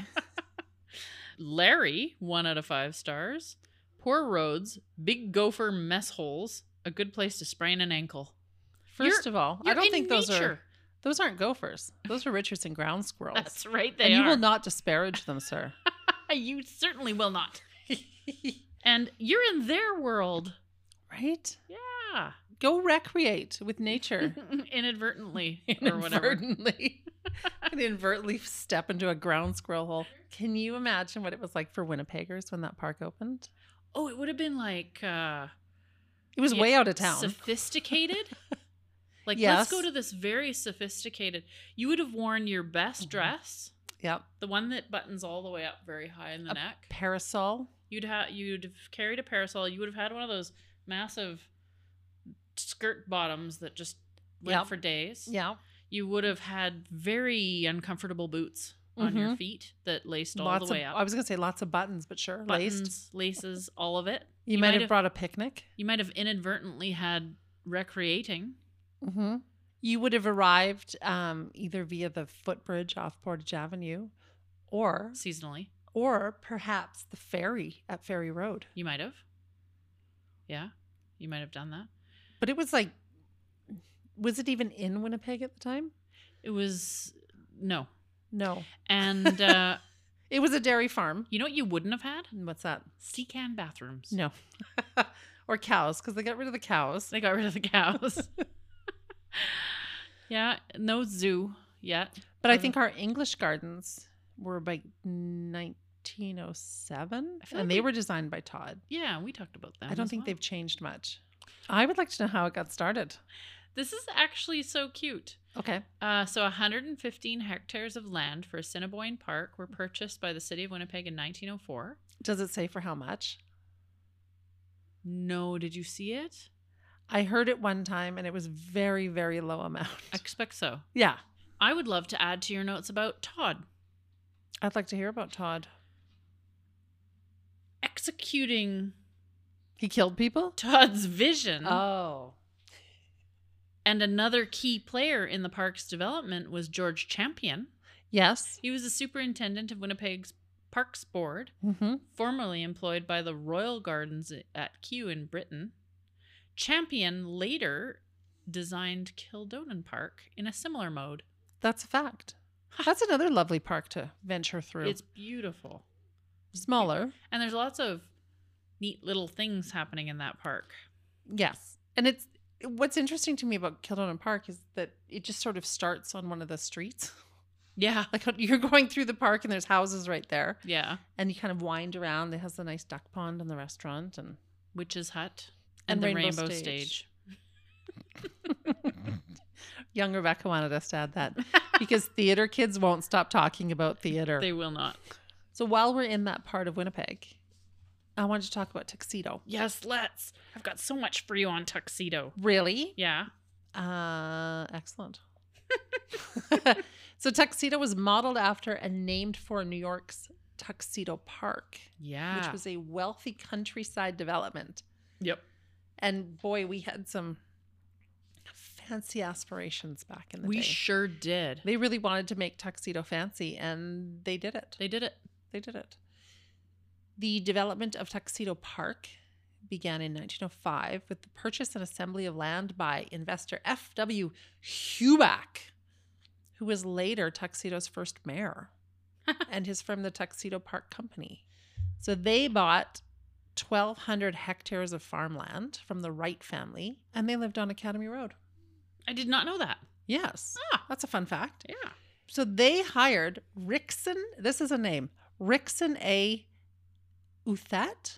Larry, 1 out of 5 stars. Poor roads, big gopher mess holes, a good place to sprain an ankle. First of all, I You're don't in think nature. those aren't gophers. Those are Richardson ground squirrels. That's right, they and are. you will not disparage them, sir. You certainly will not. And you're in their world. Right? Yeah. Go recreate with nature. Inadvertently or whatever. Inadvertently. Inadvertently step into a ground squirrel hole. Can you imagine what it was like for Winnipeggers when that park opened? Oh, it would have been like It was way out of town. Sophisticated. Like, Yes. let's go to this very sophisticated. You would have worn your best dress, Yep. the one that buttons all the way up very high in the neck. Parasol. You'd have carried a parasol. You would have had one of those massive skirt bottoms that just went Yep. for days. Yeah. You would have had very uncomfortable boots on your feet that laced all Lots the way of, up. I was going to say lots of buttons, but sure. Buttons, Laced. laces, all of it. You might have brought a picnic. You might have inadvertently had recreating. Mm-hmm. You would have arrived either via the footbridge off Portage Avenue or Seasonally. perhaps the ferry at Ferry Road. You might have. Yeah, you might have done that. But it was like, was it even in Winnipeg at the time? It was, no. No. And It was a dairy farm. you know what you wouldn't have had? What's that? Sea-can bathrooms. No. Or cows, because they got rid of the cows. They got rid of the cows. Yeah, no zoo yet. But I think our English gardens were by 1907, I feel and like they we- were designed by Todd. Yeah, we talked about them. I don't as think well. they've changed much. I would like to know how it got started. This is actually so cute. Okay. So 115 hectares of land for Assiniboine Park were purchased by the city of Winnipeg in 1904. Does it say for how much? No, did you see it? I heard it one time and it was very, very low amount. I expect so. Yeah. I would love to add to your notes about Todd. I'd like to hear about Todd. Executing He killed people? Todd's vision. Oh. And another key player in the park's development was George Champion. Yes. He was the superintendent of Winnipeg's Parks Board, Mm-hmm. formerly employed by the Royal Gardens at Kew in Britain. Champion later designed Kildonan Park in a similar mode. That's a fact. That's another lovely park to venture through. It's beautiful. smaller. And there's lots of neat little things happening in that park. Yes. And it's what's interesting to me about Kildonan Park is that it just sort of starts on one of the streets. Yeah. Like you're going through the park and there's houses right there. Yeah. And you kind of wind around. It has the nice duck pond and the restaurant and Witch's Hut. And And the Rainbow Rainbow Stage. Stage. young Rebecca wanted us to add that because theater kids won't stop talking about theater. They will not. So while we're in that part of Winnipeg, I wanted to talk about Tuxedo. Yes, let's. I've got so much for you on Tuxedo. Really? Yeah. Excellent. So Tuxedo was modeled after and named for New York's Tuxedo Park, Yeah. which was a wealthy countryside development. Yep. And boy, we had some fancy aspirations back in the We day. sure did. They really wanted to make Tuxedo fancy, and they did it. They did it. They did it. The development of Tuxedo Park began in 1905 with the purchase and assembly of land by investor F.W. Huback, who was later Tuxedo's first mayor, and his firm, the Tuxedo Park Company. So they bought 1,200 hectares of farmland from the Wright family, and they lived on Academy Road. I did not know that. Yes. Ah. That's a fun fact. Yeah. So they hired Rickson, this is a name, Rickson A. Uthat,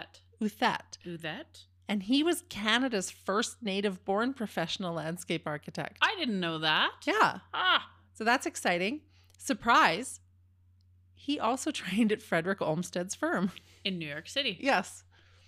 Uthat. and he was Canada's first native-born professional landscape architect. I didn't know that. Yeah, Ah. so that's exciting. Surprise, he also trained at Frederick Olmsted's firm. In New York City. Yes.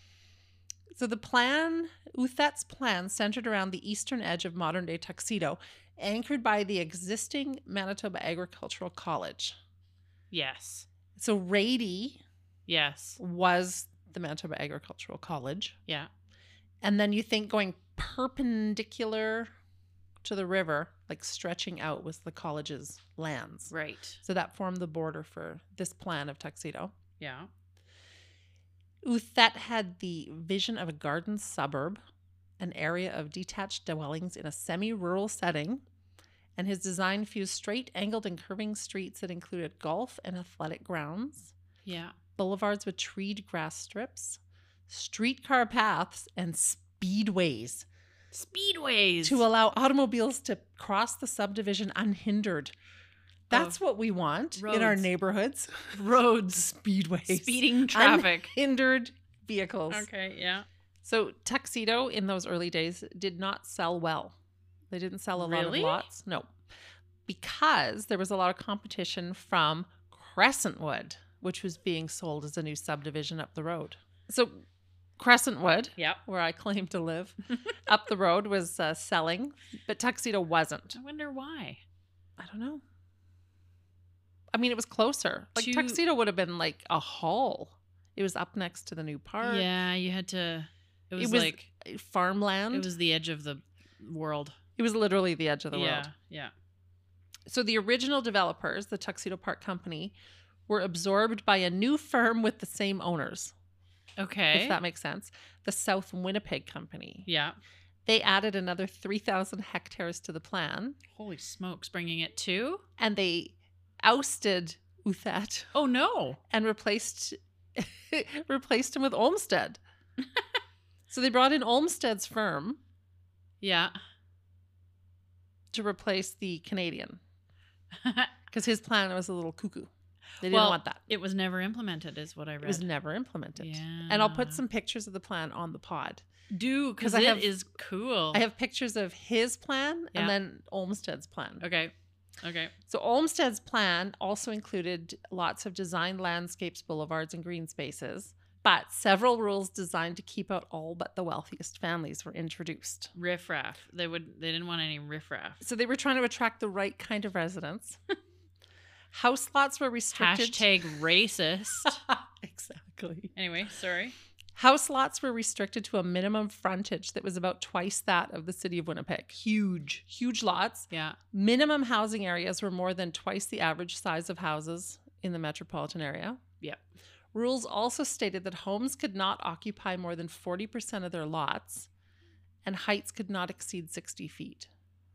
So the plan, Uthat's plan, centered around the eastern edge of modern-day Tuxedo, anchored by the existing Manitoba Agricultural College. Yes. So Rady Yes. was the Manitoba Agricultural College. Yeah. And then you think going perpendicular to the river, like stretching out, was the college's lands. Right. So that formed the border for this plan of Tuxedo. Yeah. Uthat had the vision of a garden suburb, an area of detached dwellings in a semi-rural setting, and his design fused straight, angled, and curving streets that included golf and athletic grounds, Yeah. boulevards with treed grass strips, streetcar paths, and speedways Speedways. to allow automobiles to cross the subdivision unhindered. That's what we want in our roads. neighborhoods. Roads. Speedways. Speeding traffic. Unhindered vehicles. Okay. Yeah. So Tuxedo in those early days did not sell well. They didn't sell a lot of Really? lots. No. Because there was a lot of competition from Crescentwood, which was being sold as a new subdivision up the road. So Crescentwood, Yep. where I claim to live, up the road was selling, but Tuxedo wasn't. I wonder why. I don't know. I mean, it was closer. Like To- Tuxedo would have been like a hall. It was up next to the new park. Yeah, you had to. It was, was like farmland. it was the edge of the world. It was literally the edge of the yeah. world. Yeah. So the original developers, the Tuxedo Park Company, were absorbed by a new firm with the same owners, Okay. if that makes sense. The South Winnipeg Company. Yeah. They added another 3,000 hectares to the plan, Holy smokes! Bringing it to. and they ousted Uthat Oh no. and replaced him with Olmsted. So they brought in Olmsted's firm Yeah. to replace the Canadian because his plan was a little cuckoo. They didn't Well, want that. It was never implemented, is what I read. It was never implemented. Yeah. And I'll put some pictures of the plan on the pod. Do, because 'Cause I it have- is cool. I have pictures of his plan Yeah. and then Olmsted's plan. Okay. Okay. So Olmsted's plan also included lots of designed landscapes, boulevards, and green spaces, but several rules designed to keep out all but the wealthiest families were introduced. Riffraff. They didn't want any riffraff. So they were trying to attract the right kind of residents. House lots were restricted. Hashtag racist. Exactly. Anyway, sorry. House lots were restricted to a minimum frontage that was about twice that of the city of Winnipeg. Huge, huge lots. Yeah. Minimum housing areas were more than twice the average size of houses in the metropolitan area. Yep. Rules also stated that homes could not occupy more than 40% of their lots and heights could not exceed 60 feet.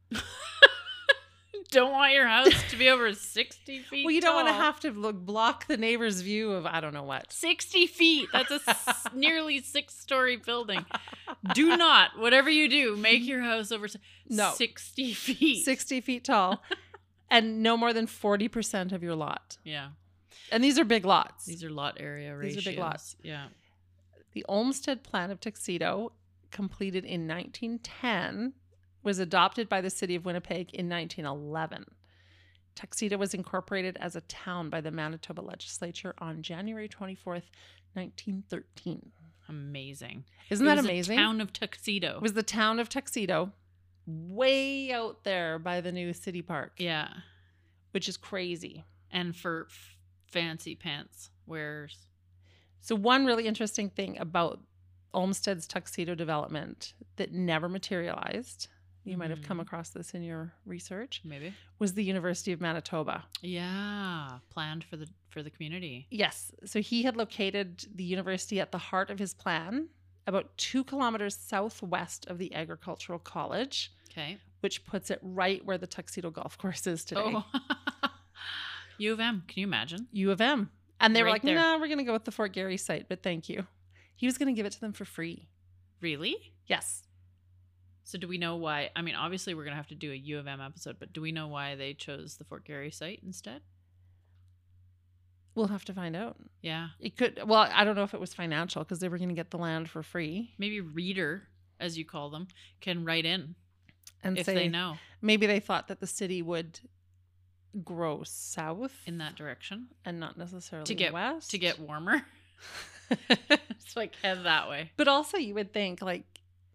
Don't want your house to be over 60 feet. Well, you don't want to tall. have to block the neighbor's view of I don't know what. 60 feet. That's a nearly 6-story building. Do not, whatever you do, make your house over No. 60 feet. 60 feet tall and no more than 40% of your lot. Yeah. And these are big lots. These are lot area These ratios. are big lots. Yeah. The Olmsted Plan of Tuxedo, completed in 1910, was adopted by the city of Winnipeg in 1911. Tuxedo was incorporated as a town by the Manitoba legislature on January 24th, 1913. Amazing. Isn't It that was amazing? A town of Tuxedo. It was the town of Tuxedo, way out there by the new city park, Yeah. which is crazy. And for fancy pants wearers. So one really interesting thing about Olmsted's Tuxedo development that never materialized, you might have come across this in your research, Maybe. was the University of Manitoba. Yeah. Planned for the community. Yes. So he had located the university at the heart of his plan, about 2 kilometers southwest of the Agricultural College, Okay. which puts it right where the Tuxedo Golf Course is today. Oh. U of M. Can you imagine? U of M. And they were Right like, there. no, we're going to go with the Fort Garry site, but thank you. He was going to give it to them for free. Really? Yes. So do we know why? I mean, obviously we're going to have to do a U of M episode, but do we know why they chose the Fort Garry site instead? We'll have to find out. Yeah. It could, well, I don't know if it was financial because they were going to get the land for free. Maybe reader, as you call them, can write in And if say, they know maybe they thought that the city would grow south in that direction and not necessarily to get west. to get warmer. It's like head that way. But also you would think like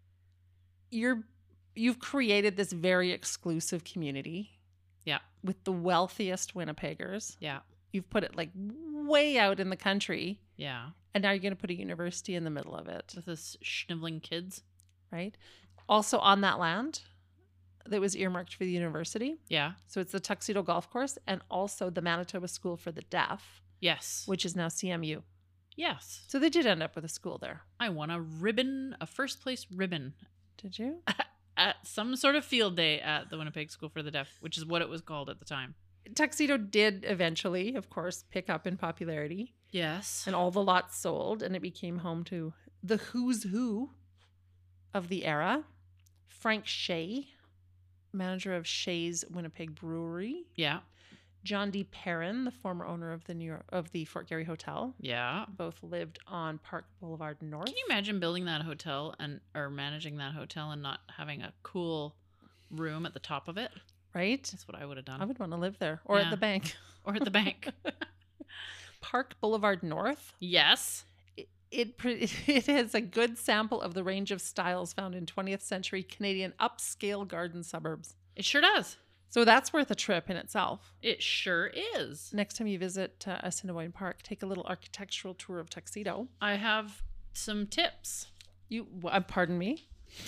you've created this very exclusive community. Yeah. With the wealthiest Winnipeggers. Yeah. You've put it like way out in the country. Yeah. And now you're going to put a university in the middle of it, With us schniveling kids. right? Also on that land that was earmarked for the university. Yeah. So it's the Tuxedo Golf Course and also the Manitoba School for the Deaf, Yes. which is now CMU. Yes. So they did end up with a school there. I won a ribbon, a first place ribbon Did you? at some sort of field day at the Winnipeg School for the Deaf, which is what it was called at the time. Tuxedo did eventually, of course, pick up in popularity Yes. and all the lots sold and it became home to the who's who of the era. Frank Shea, manager of Shea's Winnipeg Brewery. Yeah. John D. Perrin, the former owner of the Fort Garry Hotel. Yeah. Both lived on Park Boulevard North. Can you imagine building that hotel or managing that hotel and not having a cool room at the top of it? Right? That's what I would have done. I would want to live there or at Yeah. the bank. Or at the bank. Park Boulevard North. Yes. It has a good sample of the range of styles found in 20th century Canadian upscale garden suburbs. It sure does. So that's worth a trip in itself. It sure is. Next time you visit Assiniboine Park, take a little architectural tour of Tuxedo. I have some tips. Pardon me?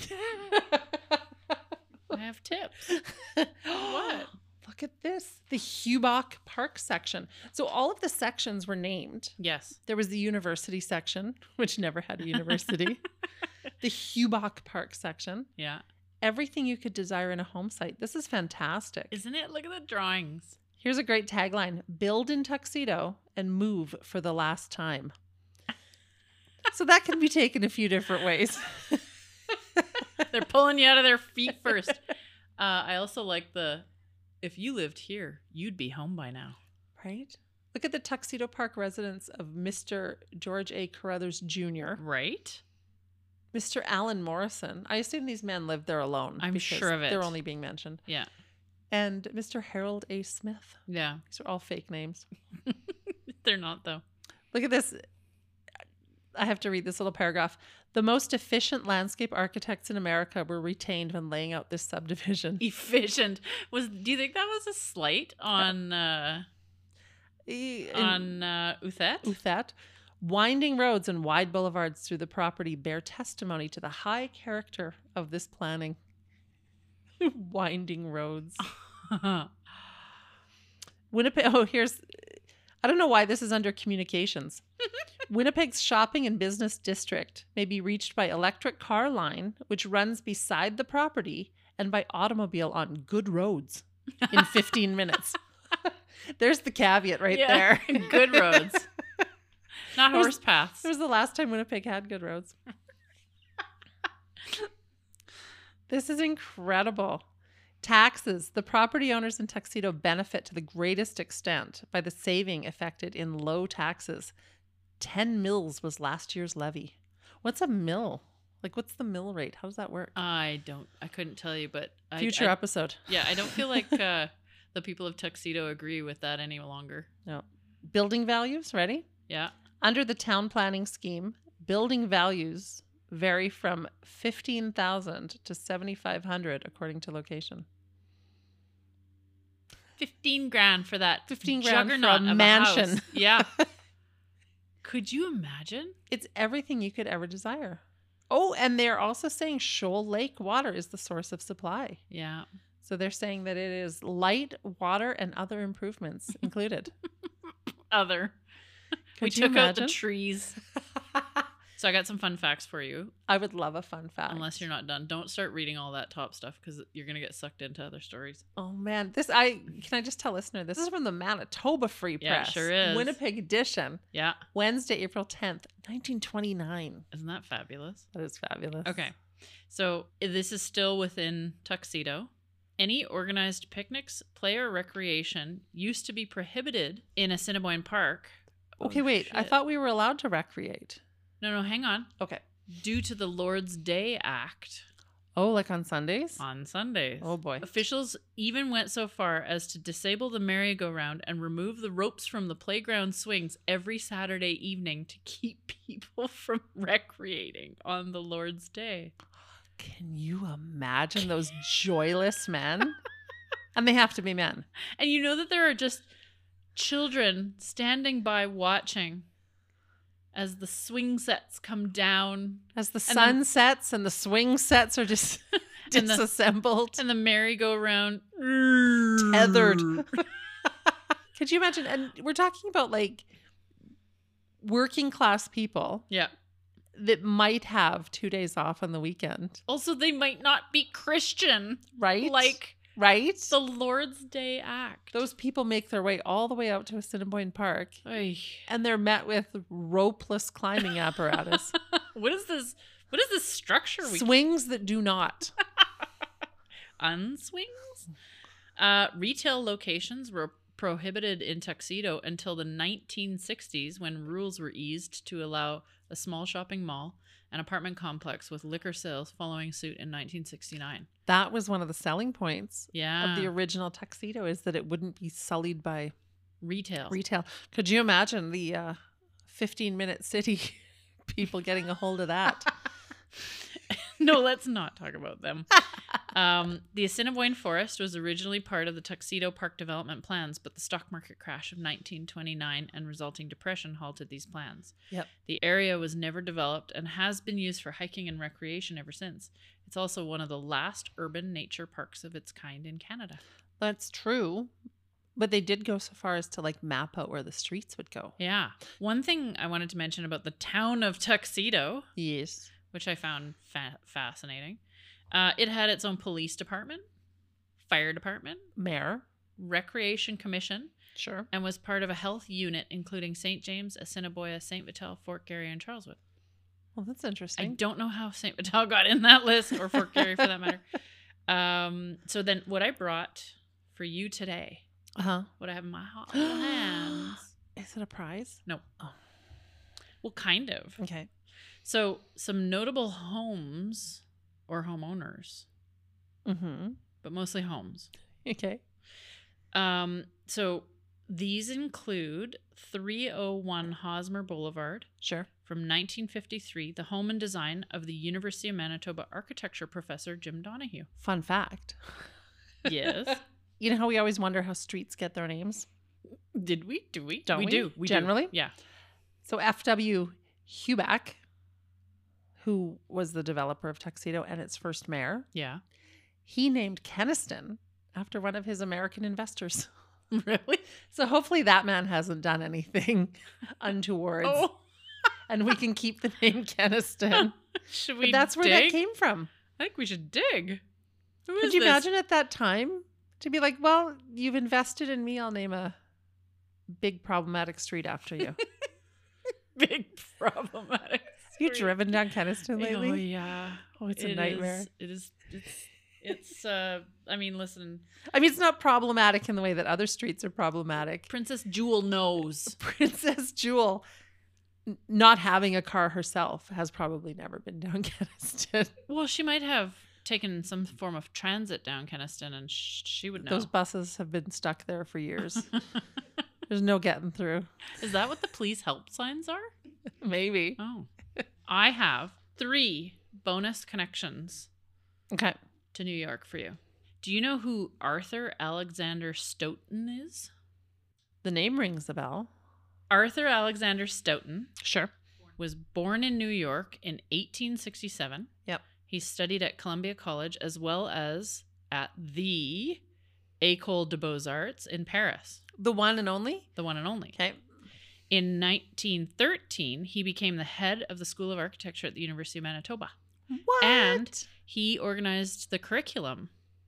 I have tips. What? Look at this. The Hubach Park section. So all of the sections were named. Yes. There was the university section, which never had a university. The Hubach Park section. Yeah. Everything you could desire in a home site. This is fantastic. Isn't it? Look at the drawings. Here's a great tagline: build in Tuxedo and move for the last time. So that can be taken a few different ways. They're pulling you out of their feet first. I also like if you lived here, you'd be home by now. Right? Look at the Tuxedo Park residence of Mr. George A. Carruthers Jr. Right? Mr. Alan Morrison. I assume these men lived there alone. I'm because sure of it. They're only being mentioned. Yeah. And Mr. Harold A. Smith. Yeah. These are all fake names. They're not, though. Look at this. I have to read this little paragraph. The most efficient landscape architects in America were retained when laying out this subdivision. Efficient. Do you think that was a slight on Uthet? Uthet. Winding roads and wide boulevards through the property bear testimony to the high character of this planning. Winding roads. Winnipeg. Oh, I don't know why this is under communications. Winnipeg's shopping and business district may be reached by electric car line, which runs beside the property, and by automobile on good roads in 15 minutes. There's the caveat right there. Good roads. Not horse paths. It was the last time Winnipeg had good roads. This is incredible. Taxes. The property owners in Tuxedo benefit to the greatest extent by the saving effected in low taxes. 10 mills was last year's levy. What's a mill? Like, what's the mill rate? How does that work? I couldn't tell you, but Future episode. Yeah, I don't feel like the people of Tuxedo agree with that any longer. No. Building values, ready? Yeah. Under the town planning scheme, building values vary from 15,000 to 7,500 according to location. 15 grand for that. 15 grand for juggernaut a of a mansion. house. Yeah. Could you imagine? It's everything you could ever desire. Oh, and they're also saying Shoal Lake water is the source of supply. Yeah. So they're saying that it is light, water, and other improvements included. We Could you took out the imagine? trees. So I got some fun facts for you. I would love a fun fact. Unless you're not done. Don't start reading all that top stuff because you're going to get sucked into other stories. Oh man, can I just tell listener, this is from the Manitoba Free Press. Yeah, it sure is. Winnipeg edition. Yeah. Wednesday, April 10th, 1929. Isn't that fabulous? That is fabulous. Okay. So this is still within Tuxedo. Any organized picnics, play, or recreation used to be prohibited in Assiniboine Park. Okay, wait. I thought we were allowed to recreate. No, hang on. Okay. Due to the Lord's Day Act Oh, like on Sundays? on Sundays. Oh boy. Officials even went so far as to disable the merry-go-round and remove the ropes from the playground swings every Saturday evening to keep people from recreating on the Lord's Day. Can you imagine those joyless men? And they have to be men. And you know that there are just children standing by watching as the swing sets come down. As the sun sets and the swing sets are just And the- disassembled. And the merry-go-round Tethered. Could you imagine? And we're talking about like working class people Yeah. that might have 2 days off on the weekend, Also, they might not be Christian. right? Like right? the Lord's Day Act. Those people make their way all the way out to Assiniboine Park, Oy. and they're met with ropeless climbing apparatus. What is this? What is this structure? Swings that do not. Unswings? Retail locations were prohibited in Tuxedo until the 1960s when rules were eased to allow a small shopping mall, an apartment complex with liquor sales following suit in 1969. That was one of the selling points Yeah. of the original Tuxedo, is that it wouldn't be sullied by Retail. Could you imagine the 15-minute city people getting a hold of that? No, let's not talk about them. The Assiniboine Forest was originally part of the Tuxedo Park development plans, but the stock market crash of 1929 and resulting depression halted these plans. Yep. The area was never developed and has been used for hiking and recreation ever since. It's also one of the last urban nature parks of its kind in Canada. That's true. But they did go so far as to like map out where the streets would go. Yeah. One thing I wanted to mention about the town of Tuxedo, Yes. which I found fascinating. It had its own police department, fire department, Mayor. recreation commission, Sure. and was part of a health unit including St. James, Assiniboia, St. Vital, Fort Garry, and Charleswood. Well, that's I interesting. don't know how St. Vital got in that list, or Fort Garry for that matter. So then what I brought for you today, Uh-huh. what I have in my hot little hands. Is it a prize? No. Oh. Well, kind of. Okay. So some notable homes or homeowners, Mm-hmm. but mostly homes. Okay. So these include 301 Hosmer Boulevard Sure. from 1953, the home and design of the University of Manitoba architecture professor Jim Donahue. Fun fact. Yes. You know how we always wonder how streets get their names? Did we? Do we? Don't we? do. We Generally? do. Yeah. So F.W. Huback, who was the developer of Tuxedo and its first mayor, Yeah. he named Keniston after one of his American investors. Really? So hopefully that man hasn't done anything untoward, Oh. and we can keep the name Keniston. Should But we that's where dig? that came from. I think we should dig. Who is Could you this? imagine at that time to be like, well, you've invested in me, I'll name a big problematic street after you. Big problematic. Have you street. driven down Keniston lately? Oh yeah. Oh, it's a It nightmare. is- It is. It's. I mean, listen. I mean, it's not problematic in the way that other streets are problematic. Princess Jewel knows. Princess Jewel, not having a car herself, has probably never been down Keniston. Well, she might have taken some form of transit down Keniston, and she would know. Those buses have been stuck there for years. There's no getting through. Is that what the please help signs are? Maybe. Oh. I have 3 bonus connections Okay. to New York for you. Do you know who Arthur Alexander Stoughton is? The name rings a bell. Arthur Alexander Stoughton Sure. was born in New York in 1867. Yep. He studied at Columbia College as well as at the École des Beaux-Arts in Paris, The one and only? the one and only. Okay. In 1913, he became the head of the School of Architecture at the University of Manitoba. What? And he organized the curriculum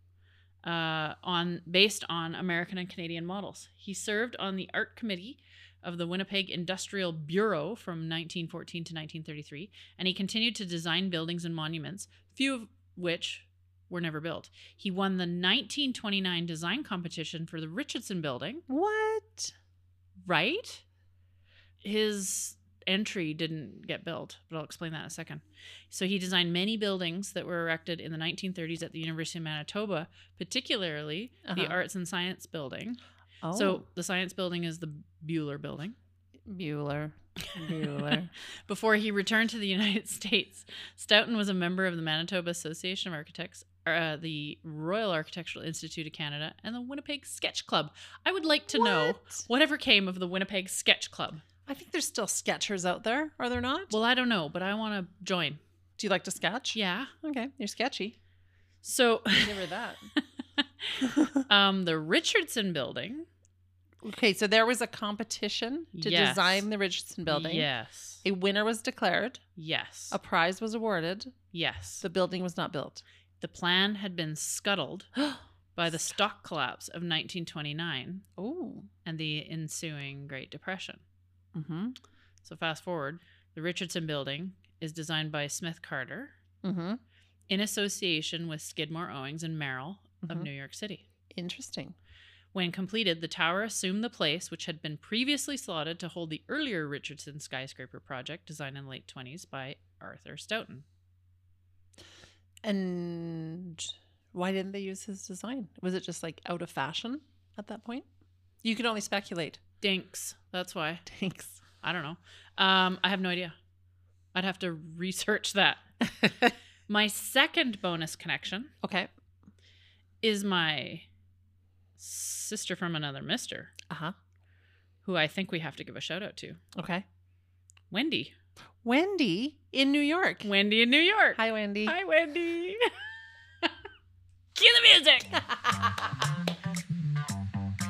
based on American and Canadian models. He served on the art committee of the Winnipeg Industrial Bureau from 1914 to 1933, and he continued to design buildings and monuments, few of which were never built. He won the 1929 design competition for the Richardson Building, What? right? His entry didn't get built, but I'll explain that in a second. So he designed many buildings that were erected in the 1930s at the University of Manitoba, particularly the Arts and Science Building. Oh. So the Science Building is the Bueller Building. Bueller. Before he returned to the United States, Stoughton was a member of the Manitoba Association of Architects, the Royal Architectural Institute of Canada, and the Winnipeg Sketch Club. I would like to know What? whatever came of the Winnipeg Sketch Club. I think there's still sketchers out there, are there not? Well, I don't know, but I want to join. Do you like to sketch? Yeah. Okay, you're sketchy. So Give her that. the Richardson Building. Okay, so there was a competition to Yes. design the Richardson Building. Yes. A winner was declared. Yes. A prize was awarded. Yes. The building was not built. The plan had been scuttled by the stock collapse of 1929 Oh. and the ensuing Great Depression. Mm-hmm. So fast forward, the Richardson Building is designed by Smith Carter Mm-hmm. in association with Skidmore, Owings, and Merrill of Mhm. New York City. Interesting. When completed, the tower assumed the place which had been previously slotted to hold the earlier Richardson skyscraper project designed in the late 20s by Arthur Stoughton. And why didn't they use his design? Was it just like out of fashion at that point? You can only speculate. Dinks. That's why. Thanks. I don't know. I have no idea. I'd have to research that. My second bonus connection Okay. is my sister from another mister, Uh-huh. who I think we have to give a shout out to. Okay. Wendy. Wendy in New York. Wendy in New York. Hi, Wendy. Hi, Wendy. Cue the music.